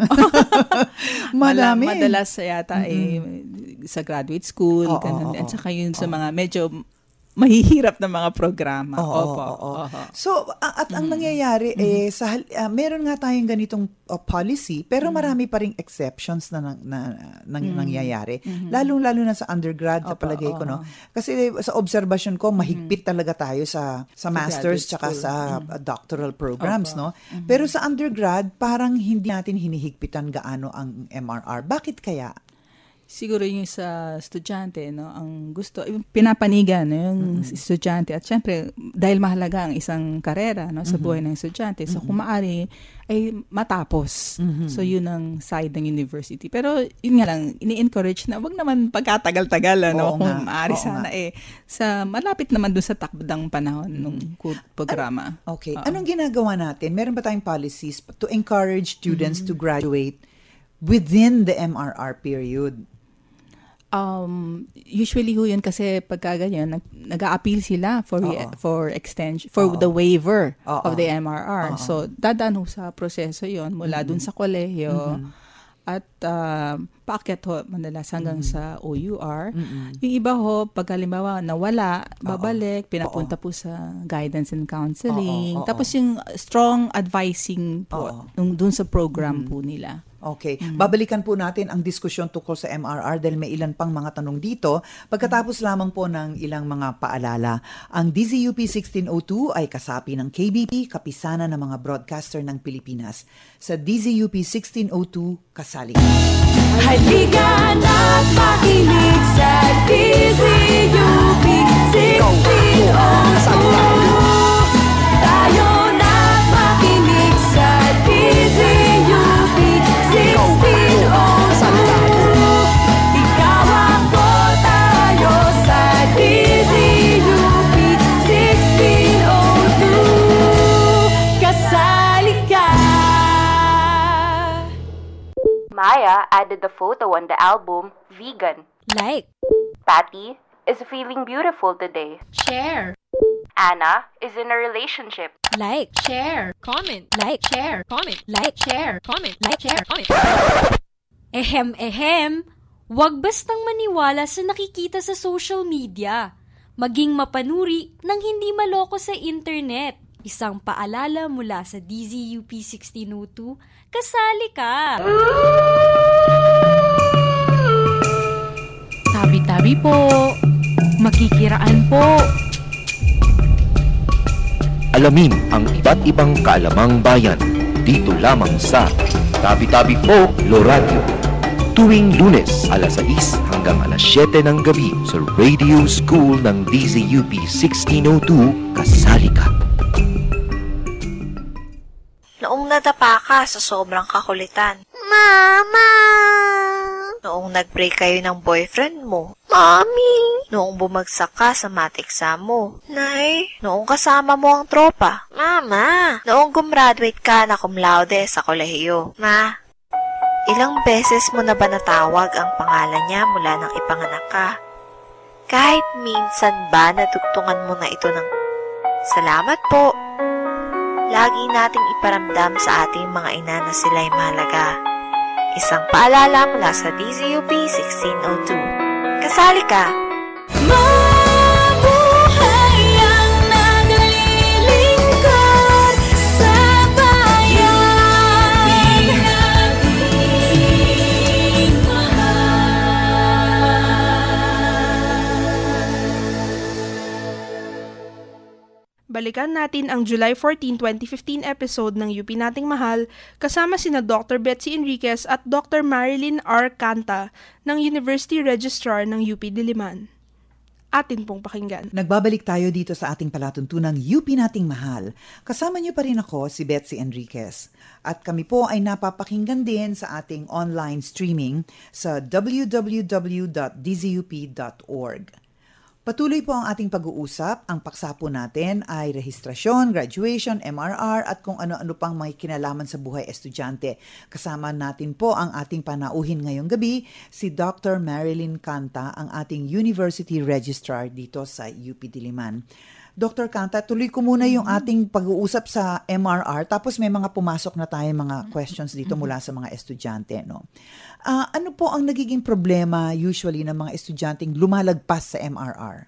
Mala- Madami. Madalas yata eh, sa graduate school, Oo, ganun. oo, At saka yun sa oo. mga medyo mahihirap na mga programa. Oo, Opo. oo, oo. Oho. So, a- at ang nangyayari, eh, sa, hal- ah, meron nga tayong ganitong uh, policy, pero marami pa ring exceptions na, na, na, na Mm. nangyayari. Mhm. Lalong-lalo na sa undergrad, sa Opo, palagay ko, oo. no? Kasi sa observation ko, mahigpit talaga tayo sa, sa Sa masters graduate tsaka school. sa Mm. uh, doctoral programs, Opo. no? Pero sa undergrad, parang hindi natin hinihigpitan gaano ang M R R. Bakit kaya? Siguro yung sa estudyante, no, ang gusto, yung pinapanigan, no, yung estudyante. At syempre, dahil mahalaga ang isang karera, no, sa Mhm. buhay ng estudyante. So, Mhm. kung maaari, ay matapos. Mhm. So, yun ang side ng university. Pero, yun nga lang, ini-encourage na, wag naman pagkatagal-tagal, ano, Oo kung nga, maaari oo sana, nga. eh, sa malapit naman dun sa takdang panahon ng ku- programa. Okay. Oo. Anong ginagawa natin? Meron ba tayong policies to encourage students to graduate within the M R R period? Um, usually ho yun kasi pagka ganyan, nag, nag-a-appeal sila for re- Oo. for extension, for Oo. the waiver Oo. of the M R R. Oo. So, dadaan ho sa proseso yon mula dun sa kolehiyo Mhm. at uh, paakyat ho madalas hanggang Mhm. sa O U R. Mhm. Yung iba ho, pag halimbawa nawala, babalik, pinapunta po sa guidance and counseling. Oo, oo. Tapos yung strong advising po Oo. nung dun sa program po nila. Okay. Babalikan po natin ang diskusyon tungkol sa M R R dahil may ilan pang mga tanong dito. Pagkatapos lamang po ng ilang mga paalala. Ang D Z U P sixteen oh two ay kasapi ng K B P, kapisanan ng mga broadcaster ng Pilipinas. Sa D Z U P sixteen oh two, kasali ka. Halika na't makinig sa D Z U P sixteen oh two. Tayo na't makinig sa D Z U P sixteen oh two. Ikaw ako, tayo sa D Z U P sixteen oh two. Kasali ka. Maya added the photo on the album Vegan. Like. Patty is feeling beautiful today. Share. Anna is in a relationship. Like. Share. Comment. Like. Share. Comment. Like. Share. Comment. Like. Share. Comment. Ehem, ehem. Huwag bastang maniwala sa nakikita sa social media. Maging mapanuri nang hindi maloko sa internet. Isang paalala mula sa D Z U P sixteen oh two, kasali ka! Tabi-tabi po. Makikiraan po. Alamin ang iba't ibang kaalamang bayan dito lamang sa Tabi-Tabi Po Lo Radio. Tuwing Lunes, alas sais hanggang alas siyete ng gabi sa Radio School ng D Z U P sixteen oh two, kasali ka. Noong nadapa ka sa sobrang kakulitan. Mama! Noong nag-break kayo ng boyfriend mo. Mommy! Noong bumagsak ka sa math exam mo. Nay! Noong kasama mo ang tropa. Mama! Noong gumraduate ka na cum laude sa kolehiyo. Ma! Ilang beses mo na ba natawag ang pangalan niya mula nang ipanganak ka? Kahit minsan ba nadugtungan mo na ito ng salamat po? Lagi nating iparamdam sa ating mga ina na sila'y mahalaga. Isang paalala mula sa D Z U P sixteen oh two. Kasali ka! Mabuhay ang naglilingkod sa bayan. Pinating mahal. balikan natin ang July fourteenth, twenty fifteen episode ng U P Nating Mahal kasama sina Doctor Betsy Enriquez at Doctor Marilyn R. Canta ng University Registrar ng U P Diliman. Atin pong pakinggan. Nagbabalik tayo dito sa ating palatuntunang U P Nating Mahal. Kasama niyo pa rin ako, si Betsy Enriquez. At kami po ay napapakinggan din sa ating online streaming sa w w w dot d z u p dot org. Patuloy po ang ating pag-uusap. Ang paksa po natin ay rehistrasyon, graduation, M R R at kung ano-ano pang may kinalaman sa buhay estudyante. Kasama natin po ang ating panauhin ngayong gabi, si Doctor Marilyn Canta, ang ating University Registrar dito sa U P Diliman. Doctor Canta, tuloy ko muna yung ating pag-uusap sa M R R tapos may mga pumasok na tayo mga questions dito mula sa mga estudyante. No? Uh, ano po ang nagiging problema usually ng mga estudyanteng lumalagpas sa M R R?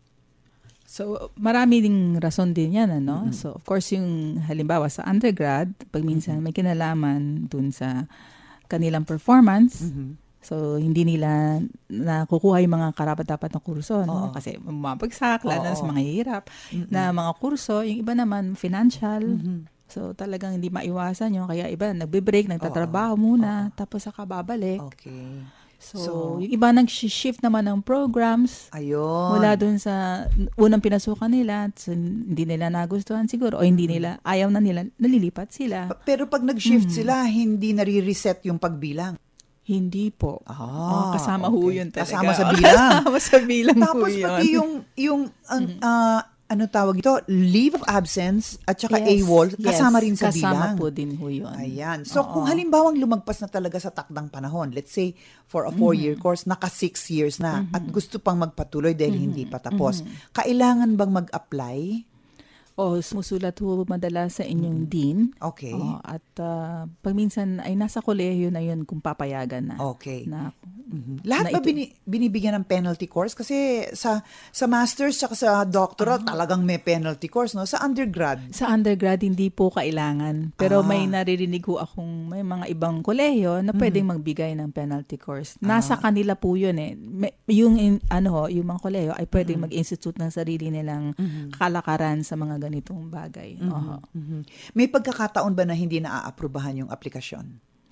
So, marami ding rason din yan. Ano? Mm-hmm. So, of course, yung halimbawa sa undergrad, pag minsan may kinalaman dun sa kanilang performance, mm-hmm. So, hindi nila nakukuha yung mga karapat-dapat na kurso. No? Kasi mabagsak, lalo na sa mga hirap mm-hmm. na mga kurso. Yung iba naman, financial. Mm-hmm. So, talagang hindi maiwasan yun. Kaya iba, nagbe-break, nagtatrabaho Oo. muna, Oo. tapos saka babalik. Okay. So, so, yung iba nag-shift naman ng programs. Ayun. Mula dun sa unang pinasukan nila. So, hindi nila nagustuhan siguro. O hindi nila, ayaw na nila, nalilipat sila. Pero pag nag-shift mm-hmm. sila, hindi nare-reset yung pagbilang. Hindi po. Ah, oh, kasama okay. ho yun talaga. Kasama sa bilang. Kasama sa bilang Tapos ho yun. pati yung, yung uh, uh, ano tawag ito, leave of absence at saka yes, AWOL, kasama yes, rin sa kasama bilang. Kasama po din ho yun. Ayan. So Oo. kung halimbawang lumagpas na talaga sa takdang panahon, let's say for a four-year mm-hmm. course, naka six years na mm-hmm. at gusto pang magpatuloy dahil mm-hmm. hindi pa tapos, mm-hmm. kailangan bang mag-apply? O, oh, sumusulat ho madalas sa inyong mm-hmm. dean. Okay. Oh, at uh, pag minsan ay nasa kolehiyo na yun kung papayagan na. Okay. Na, mm-hmm. Lahat na ba bini, binibigyan ng penalty course? Kasi sa sa master's at sa doctoral, uh-huh. talagang may penalty course. No? Sa undergrad? Sa undergrad, hindi po kailangan. Pero ah. may naririnig ho akong may mga ibang kolehiyo na pwedeng mm-hmm. magbigay ng penalty course. Nasa ah. kanila po yun eh. May, yung, in, ano ho, yung mga kolehiyo ay pwedeng mm-hmm. mag-institute ng sarili nilang mm-hmm. kalakaran sa mga ganitong bagay. Mm-hmm. Uh-huh. Mm-hmm. May pagkakataon ba na hindi na-aaprubahan yung aplikasyon?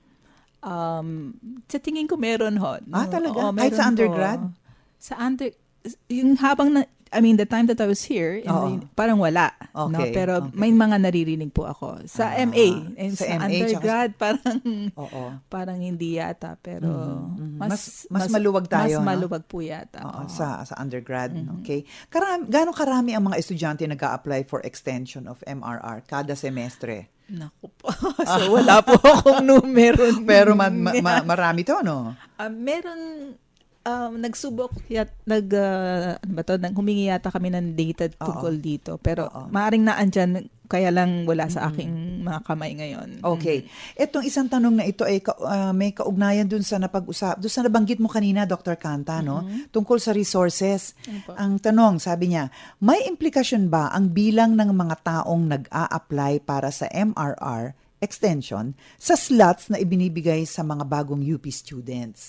Um, sa tingin ko meron ho. No? Ah, talaga? Oo, Ay, sa undergrad? Po. Sa under, yung habang na, I mean, the time that I was here, the, parang wala. Okay. No? Pero okay. may mga naririnig po ako. Sa ah, M A, and sa, sa M A, undergrad, tsaka... parang, Oo. parang hindi yata. Pero mm-hmm. mas, mas, mas maluwag tayo. Mas no? maluwag po yata. Oo, sa, sa undergrad. Mm-hmm. Okay. Karami, gano'ng karami ang mga estudyante nag-a-apply for extension of M R R kada semestre? Naku po. So, wala po akong numero. Pero ma- ma- ma- marami to, no? Uh, meron, um, nagsubok, yat, nag, uh, ano ba to, nang humingi yata kami ng data tungkol dito. Pero Oo. maaring naandyan, kaya lang wala sa aking mga kamay ngayon. Okay. Itong isang tanong na ito ay uh, may kaugnayan dun sa napag-usap, dun sa nabanggit mo kanina, Doctor Canta, no? Mm-hmm. Tungkol sa resources. Mm-hmm. Ang tanong, sabi niya, may implikasyon ba ang bilang ng mga taong nag-a-apply para sa M R R extension sa slots na ibinibigay sa mga bagong U P students?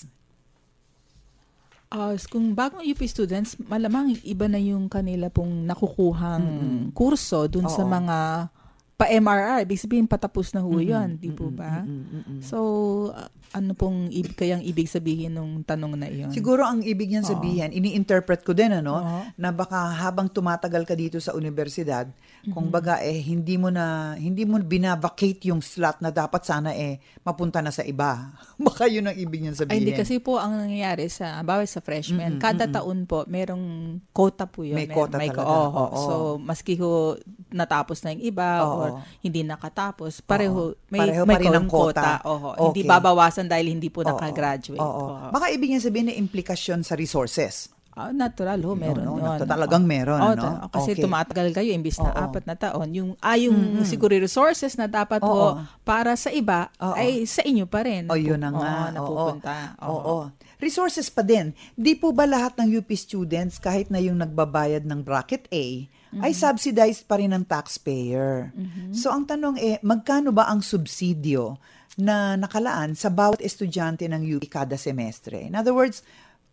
Uh, kung bagong U P students, malamang iba na yung kanila pong nakukuhang mm-hmm. kurso dun Oo. sa mga pa-M R R. Ibig sabihin, patapos na ho yun, mm-hmm. di po ba? Mm-hmm. So, uh, ano pong ibig, kayang ibig sabihin nung tanong na iyon? Siguro ang ibig niyan sabihin, Oo. ini-interpret ko din, ano, Oo. na baka habang tumatagal ka dito sa universidad, mm-hmm. kung baga, eh, hindi mo na, hindi mo binavacate yung slot na dapat sana, eh, mapunta na sa iba. Baka yun ang ibig niyan sabihin. Ay, hindi kasi po ang nangyayari sa, bawat sa freshman, mm-hmm. kada mm-hmm. taon po, merong quota po yun. May quota may, talaga. Oh, oh. So, maski ko natapos na yung iba, Oo. or hindi nakatapos, pareho, may, pareho may pa rin ang quota. quota. Oh, okay. Hindi babawasan dahil hindi po nakagraduate. Oo. Oo. Baka ibig niya sabihin na implikasyon sa resources. Ah, natural ho, meron no, no, yun. Nato, talagang meron, oh, ano? Kasi okay. tumatagal kayo, imbis na Oo. apat na taon. Yung, ah, yung mm-hmm. siguro resources na dapat Oo. ho para sa iba, Oo. ay sa inyo pa rin. O, oh, yun na nga. Oo, napupunta. Oo. Oo. Oo. Resources pa din. Di po ba lahat ng U P students, kahit na yung nagbabayad ng bracket A, mm-hmm. ay subsidized pa rin ng taxpayer? Mm-hmm. So, ang tanong eh, magkano ba ang subsidio na nakalaan sa bawat estudyante ng U P kada semestre? In other words,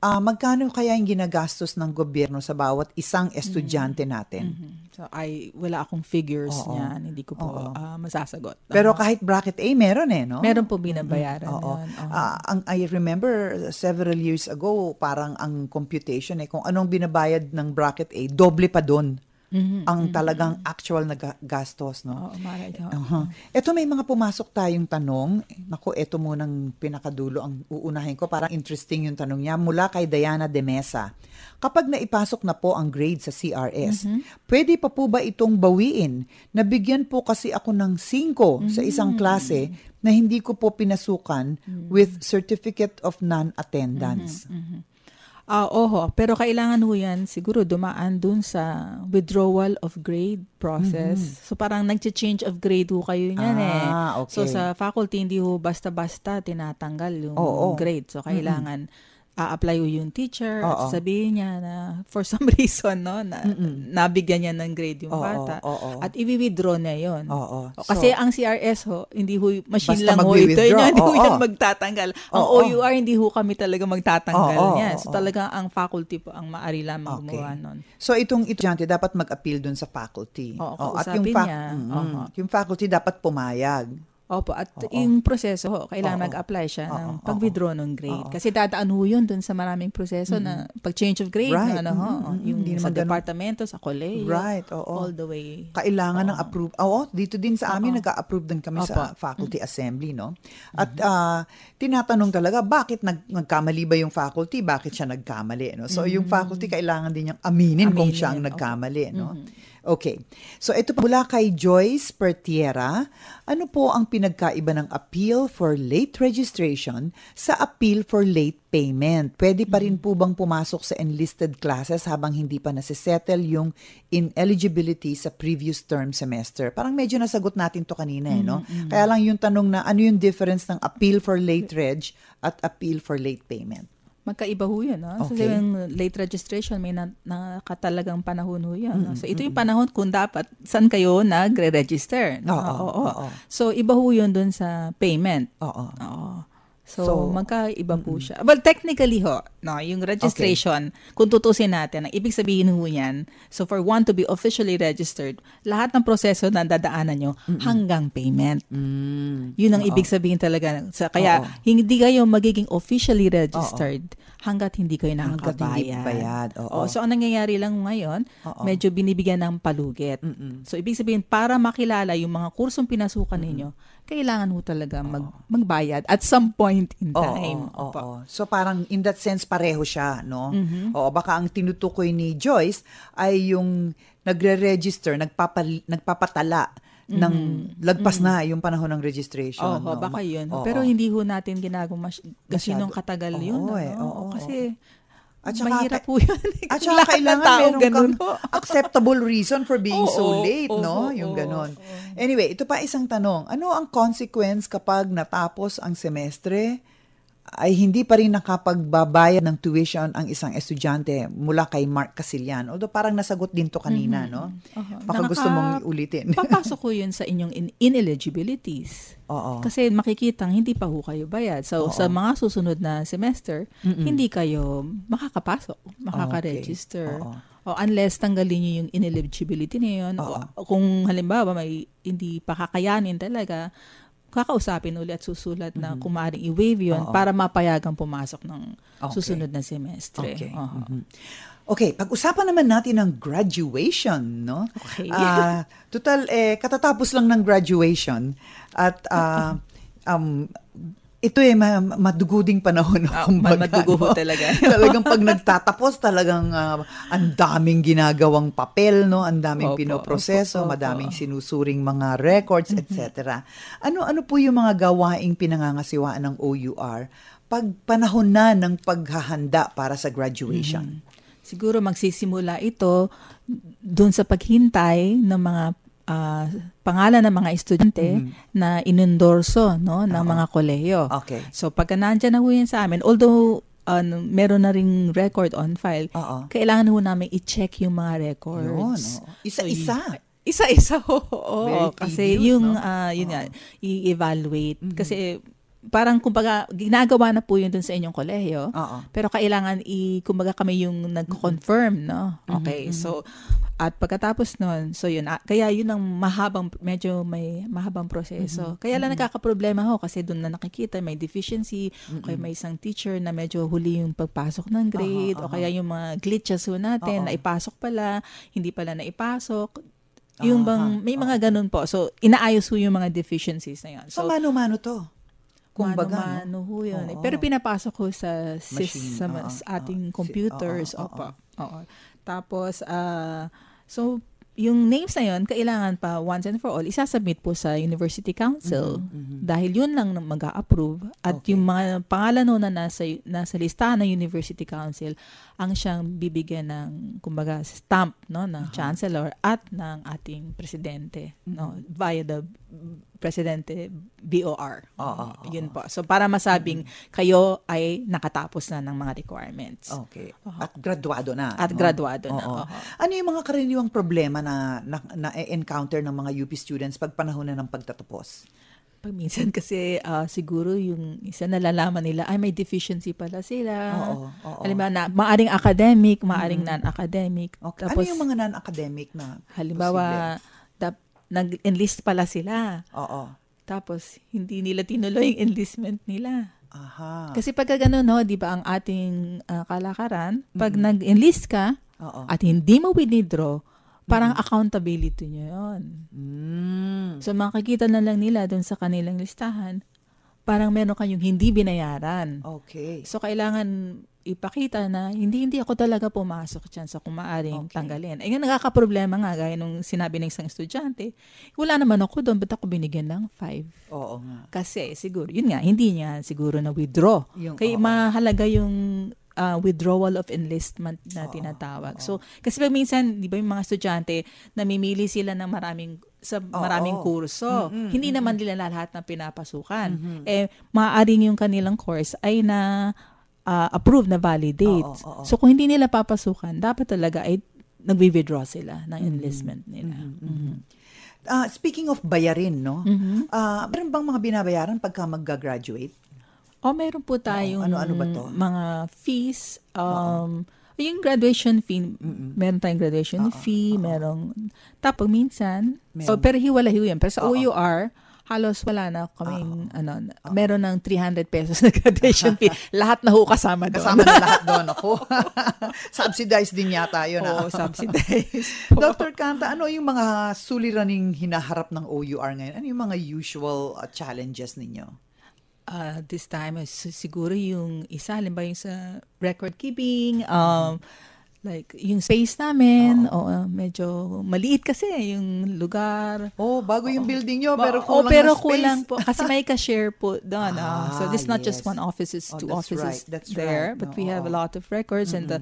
ah, magkano kaya yung ginagastos ng gobyerno sa bawat isang estudyante natin? Mhm. So, ay, wala akong figures Oo. niyan. Hindi ko po Oo. ah, masasagot. Pero Ah, kahit bracket A, meron eh, no? meron po binabayaran Oo. yun. Oo. Ah, ang I remember several years ago, parang ang computation eh, kung anong binabayad ng bracket A, doble pa doon. Mhm, Ang mhm, talagang actual na ga- gastos, no? Oo, maray. Oo. Uh-huh. Ito may mga pumasok tayong tanong. Naku, ito munang pinakadulo ang uunahin ko. Parang interesting yung tanong niya. Mula kay Diana de Mesa. Kapag naipasok na po ang grade sa C R S, Mhm. pwede pa po ba itong bawiin? Nabigyan po kasi ako ng cinco sa isang klase na hindi ko po pinasukan with certificate of non-attendance. Mhm. Ah, oho, pero kailangan ho yan siguro dumaan dun sa withdrawal of grade process. Mhm. So parang nag-change of grade ho kayo niyan eh. Ah, So okay. sa faculty hindi ho basta-basta tinatanggal yung Oo. grade. So kailangan a-apply ho yung teacher at Oo. sabihin niya na for some reason no na nabigyan niya ng grade yung Oo, bata oo. at i-withdraw niya yon. Oo. O, Kasi So, ang C R S ho hindi ho machine Basta lang ho ito, magwi-withdraw. hindi ho Oo. yan magtatanggal. Ang Oo. O U R hindi ho kami talaga magtatanggal Oo, niyan. So oo. talaga ang faculty po ang maari lamang Okay. gumawa nun. So itong estudyante dapat mag-appeal dun sa faculty. Oo, Oh, at kausapin yung fac- niya. Mm, Oo. yung faculty dapat pumayag. Opo, at Oo. yung proseso ho, kailangan Oo. mag-apply siya Oo, ng oo. pag-withdraw ng grade. Oo. Kasi dadaan ho yun dun sa maraming proseso na pag-change of grade, Right. na ano ho, Mm, mm, mm. yung Hindi sa naman ganun. departamento, sa kolehiyo, Right, oo. all the way. Kailangan ng approve. Oo, dito din sa amin Oo. nag-a-approve din kami sa Opo. faculty assembly, no? At ah, tinatanong talaga bakit nag nagkamali ba yung faculty? Bakit siya nagkamali, no? So yung faculty kailangan din niyang aminin, kung Aminin, siya ang opo. nagkamali, no? Okay. So ito pa mula kay Joyce Pertiera, ano po ang pinagkaiba ng appeal for late registration sa appeal for late payment? Pwede pa rin po bang pumasok sa enlisted classes habang hindi pa nasisettle yung ineligibility sa previous term semester? Parang medyo nasagot natin to kanina, eh, no? Kaya lang yung tanong na ano yung difference ng appeal for late reg at appeal for late payment? Magkaiba ho yun. No? So, Okay. yung late registration, may na, nakatalagang panahon ho yun. No? So, ito yung panahon kung dapat, saan kayo nagre-register. No? Oo, Oo. oo. So, iba ho yun dun sa payment. Oo. Oo. So, So, magkaiba po siya. Well, technically ho, no, yung registration, kung tutusin natin, ang ibig sabihin ho yan, so for one to be officially registered, lahat ng proseso na dadaanan nyo hanggang payment. Yun ang Oo. ibig sabihin talaga. Sa, kaya, Oo. hindi kayo magiging officially registered hanggat hindi kayo Hanggat hindi nakakabayad. bayad, oo. Oo, so, ang nangyayari lang ngayon, Oo. medyo binibigyan ng palugit. So, ibig sabihin, para makilala yung mga kursong pinasukan ninyo, kailangan ho talaga mag, magbayad at some point in time. Oo, Opo. oo. So parang in that sense pareho siya, no? Mhm. Oo, baka ang tinutukoy ni Joyce ay yung nagre-register, nagpapal- nagpapatala ng lagpas na yung panahon ng registration. Oo, no? baka yun. Oo. Pero hindi ho natin ginagawa mas- gasinong Masyado. katagal yun. Oo, eh, ano? oo, Kasi At saka, mahirap po yun. At Kung saka lahat ng kailangan tao meron ganun kang ho. acceptable reason for being Oo, so late, oo, no? oo, Yung oo, ganon. Anyway, ito pa isang tanong. Ano ang consequence kapag natapos ang semestre ay hindi pa rin nakapagbabayad ng tuition ang isang estudyante mula kay Mark Casillan? Although parang nasagot din to kanina, no? Uh-huh. Baka Nakaka- gusto mong ulitin. Papasok ko yun sa inyong in- ineligibilities. Oo. Kasi makikitang hindi pa ho kayo bayad. So, Oo. sa mga susunod na semester, Mm-mm. hindi kayo makakapasok, makaka-register. Oo. O unless tanggalin nyo yung ineligibility na yun. O, o kung halimbawa may hindi pa kakayanin talaga, kakausapin ulit at susulat na kung maaaring i-waive yun Oo. para mapayagang pumasok ng Okay. susunod na semestre. Okay. Oho. Mhm. Okay, pag-usapan naman natin ng graduation, no? Okay. Ah, total, eh, katatapos lang ng graduation at ah, um, ito eh, ma- maduguding panahon. Ah, kumbaga, madugo ho no? talaga. Talagang pag nagtatapos, talagang ah, ang daming ginagawang papel, no? Ang daming Opo, pinoproseso, opo, opo. madaming sinusuring mga records, et cetera. Ano-ano po yung mga gawaing pinangangasiwaan ng O U R pag panahon na ng paghahanda para sa graduation? Siguro magsisimula ito doon sa paghintay ng mga ah, pangalan ng mga estudyante na inendorso no ng mga kolehiyo. Okay. So pagka nandiyan na ho yan sa amin, although ano, meron na ring record on file, Oo. kailangan ho namin i-check yung mga records. Yun, oo. Isa-isa. So, y- isa-isa ho. Oo, Very kasi tedious, yung no? ah, yun nga, i-evaluate kasi parang kumbaga ginagawa na po yun dun sa inyong kolehiyo. Oo. Pero kailangan i kumbaga kami yung nag-confirm, no? Okay. Mhm, mhm. So at pagkatapos nun, so yun, ah, kaya yun ang mahabang, medyo may mahabang proseso. Mhm, Kaya lang mhm. nagkakaproblema ho kasi doon na nakikita may deficiency, o kaya may isang teacher na medyo huli yung pagpasok ng grade, Aha, o aha. kaya yung mga glitches ho natin, Oo. na ipasok pala, hindi pala na ipasok. Yung Aha, bang, may mga ganun po. So, inaayos ho yung mga deficiencies na yun. So, mano-mano to? Kumbaga, mano-mano ho yun. eh. Oo. Pero pinapasok ko sa sys, Machine, sa, oo, sa ating oo. computers. Si- oo, Opo. oo. Oo. Tapos, ah, so, yung names na yun, kailangan pa once and for all, isasubmit po sa University Council Mhm, mhm. dahil yun lang mag-a-approve at yung mga pangalan ho na nasa, nasa listahan ng University Council ang siyang bibigyan ng, kumbaga, stamp, no, ng Chancellor at ng ating Presidente, no, via the Presidente B O R. Oo, Yun po. So, para masabing kayo ay nakatapos na ng mga requirements. Okay. At graduado na. At no? graduado na. Oo. Oo. Ano yung mga karaniwang problema na, na, na-encounter ng mga U P students pag panahon na ng pagtatapos? Pag minsan kasi ah, siguro yung isa nalalaman nila ay may deficiency pala sila. Oo, oo. Halimbawa na maaring academic, maaring non-academic. Okay. Ano yung mga non-academic na halimbawa dap, nag-enlist pala sila. Oo. Tapos hindi nila tinuloy yung enlistment nila. Aha. Kasi pagka ganun, ho, di ba, ang ating ah, kalakaran, pag nag-enlist ka Oo. at hindi mo withdraw, parang accountability nyo yun. Mm. So makikita na lang nila dun sa kanilang listahan, parang meron kayong hindi binayaran. Okay. So kailangan ipakita na hindi hindi ako talaga pumasok dyan sa kung maaring tanggalin. Ay nga nagkakaproblema nga, gaya nung sinabi ng isang estudyante, wala naman ako doon, ba't ako binigyan ng five? Oo nga. Kasi siguro, yun nga, hindi niya siguro na withdraw. Yung- Kaya oo. mahalaga yung uh, withdrawal of enlistment na tinatawag. So, kasi pag minsan, di ba yung mga estudyante, namimili sila ng maraming sa maraming Oo. kurso. Mm-mm, Hindi mm-mm. naman nila lahat na pinapasukan. Mhm. Eh, maaaring yung kanilang course ay na uh, approved na validate. Oo, oo. So, kung hindi nila papasukan, dapat talaga ay nag-withdraw sila ng enlistment nila. Mhm. Ah, speaking of bayarin, no? Mhm. Ah, meron bang mga binabayaran pagka mag-graduate? O, meron po tayong ano-ano ba to? mga fees. Um, yung graduation fee, meron tayong graduation fee, merong, tapos minsan, so, pero hiwala-hiwa yan. Pero sa O U R, halos wala na kaming, ano, meron ng three hundred pesos na graduation fee. Lahat na ho kasama doon. Kasama na lahat doon, ako. Subsidized din yata yun. Oo, ah. subsidized. Doctor Canta, ano yung mga suliraning hinaharap ng O U R ngayon? Ano yung mga usual uh, challenges ninyo? Uh, this time, is siguro yung isa, halimbawa yung sa record keeping, um, like yung space namin, o uh, medyo maliit kasi yung lugar. Oh, bago yung building nyo, pero Ba- kulang oh, pero na space. kulang po. Kasi may ka-share po doon. ah. So, this is not just yes. one office, it's Oh, two that's offices right, that's there. right. But we Oo. have a lot of records and the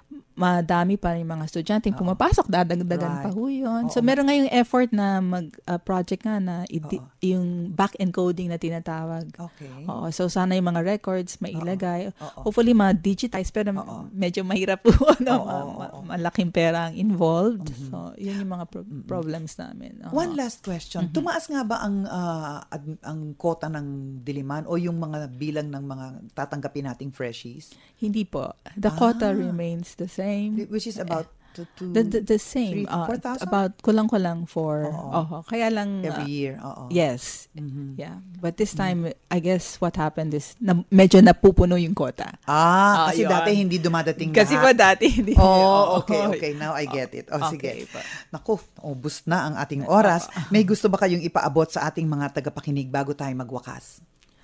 madami pa rin mga estudyante yung pumapasok, dadagdagan pa Right. ho yun. So, Oo. meron ngayong effort na mag-project nga na idi- yung back encoding na tinatawag. Okay. Oo, so sana yung mga records mailagay. Hopefully ma-digitize, pero medyo mahirap po. No? Ma- ma- malaking pera ang involved. So, yun yung mga pro- problems namin. Oo. One last question. Tumaas nga ba ang ah, ad- ang quota ng Diliman o yung mga bilang ng mga tatanggapin nating freshies? Hindi po. The quota Ah. remains the same. Which is about to, to The, the, the same. three, uh, four thousand? about kulang-kulang for, Oo. oho, kaya lang, Every uh, year, oo. Yes. Mhm. Yeah. But this time, I guess what happened is, na, medyo napupuno yung quota. Ah, Ah, kasi yun. dati hindi dumating Kasi lahat. pa dati hindi. Oh, okay, Oo. okay. Now I get it. Oh, Okay sige. pa. Naku, ubus na ang ating oras. May gusto ba kayong ipaabot sa ating mga tagapakinig bago tayo magwakas?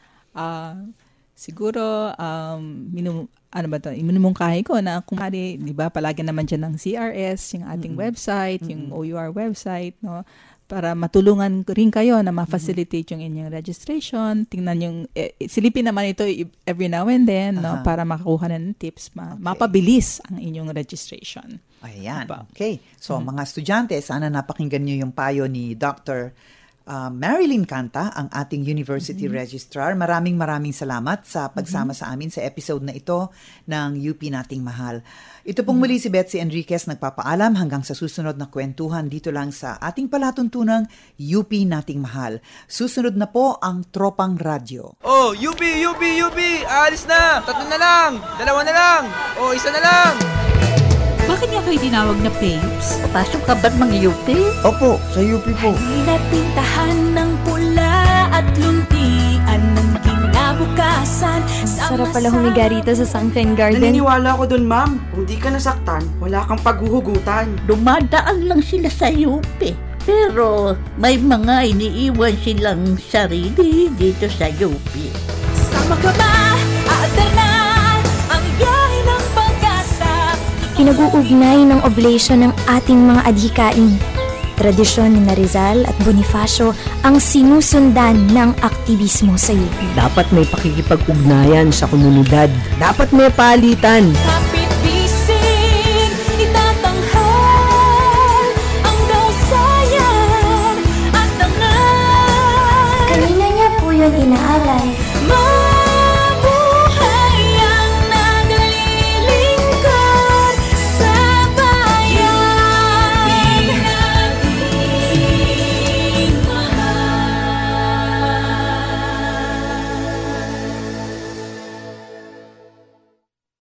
Ah, siguro, um, minum, ano ba ito, minumungkahi ko na kung mali, di ba, palagi naman dyan ng C R S, yung ating website, yung O U R website, no, para matulungan rin kayo na ma-facilitate yung inyong registration. Tingnan yung, eh, silipin naman ito every now and then, no, Aha. para makakuha na ng tips, ma- mapabilis ang inyong registration. Ayan. Diba? Okay. So, mga estudyante, sana napakinggan nyo yung payo ni Doctor uh, Marilyn Canta, ang ating University mm-hmm. Registrar. Maraming maraming salamat sa pagsama mm-hmm. sa amin sa episode na ito ng U P Nating Mahal. Ito pong muli si Betsy Enriquez nagpapaalam hanggang sa susunod na kwentuhan dito lang sa ating palatuntunang U P Nating Mahal. Susunod na po ang Tropang Radyo. Oh, U P, U P, U P! Aalis na! Tatlo na lang! Dalawa na lang! Oh, isa na lang! Bakit nga kayo tinawag na Papes? Pasok ka ba't mga U P? Opo, sa U P po. Halina't pintahan ng pula at luntian ng kinabukasan. Sarap pala humiga rito sa Sunshine Garden. Naniniwala ako dun, ma'am. Kung di ka nasaktan, wala kang paghuhugutan. Dumadaan lang sila sa U P. Pero may mga iniiwan silang sarili dito sa U P. Sama ka ba? Aatal na ang biyahe ng pag-asa. Pinag-uugnay ng oblation ng ating mga adhikain. Tradisyon ni Rizal at Bonifacio ang sinusundan ng aktivismo sa U P. Dapat may pakikipag-ugnayan sa komunidad. Dapat may palitan. Kapit-bisig, itatanghal ang dausayan at dangal. Kanina niya po yun inaalay.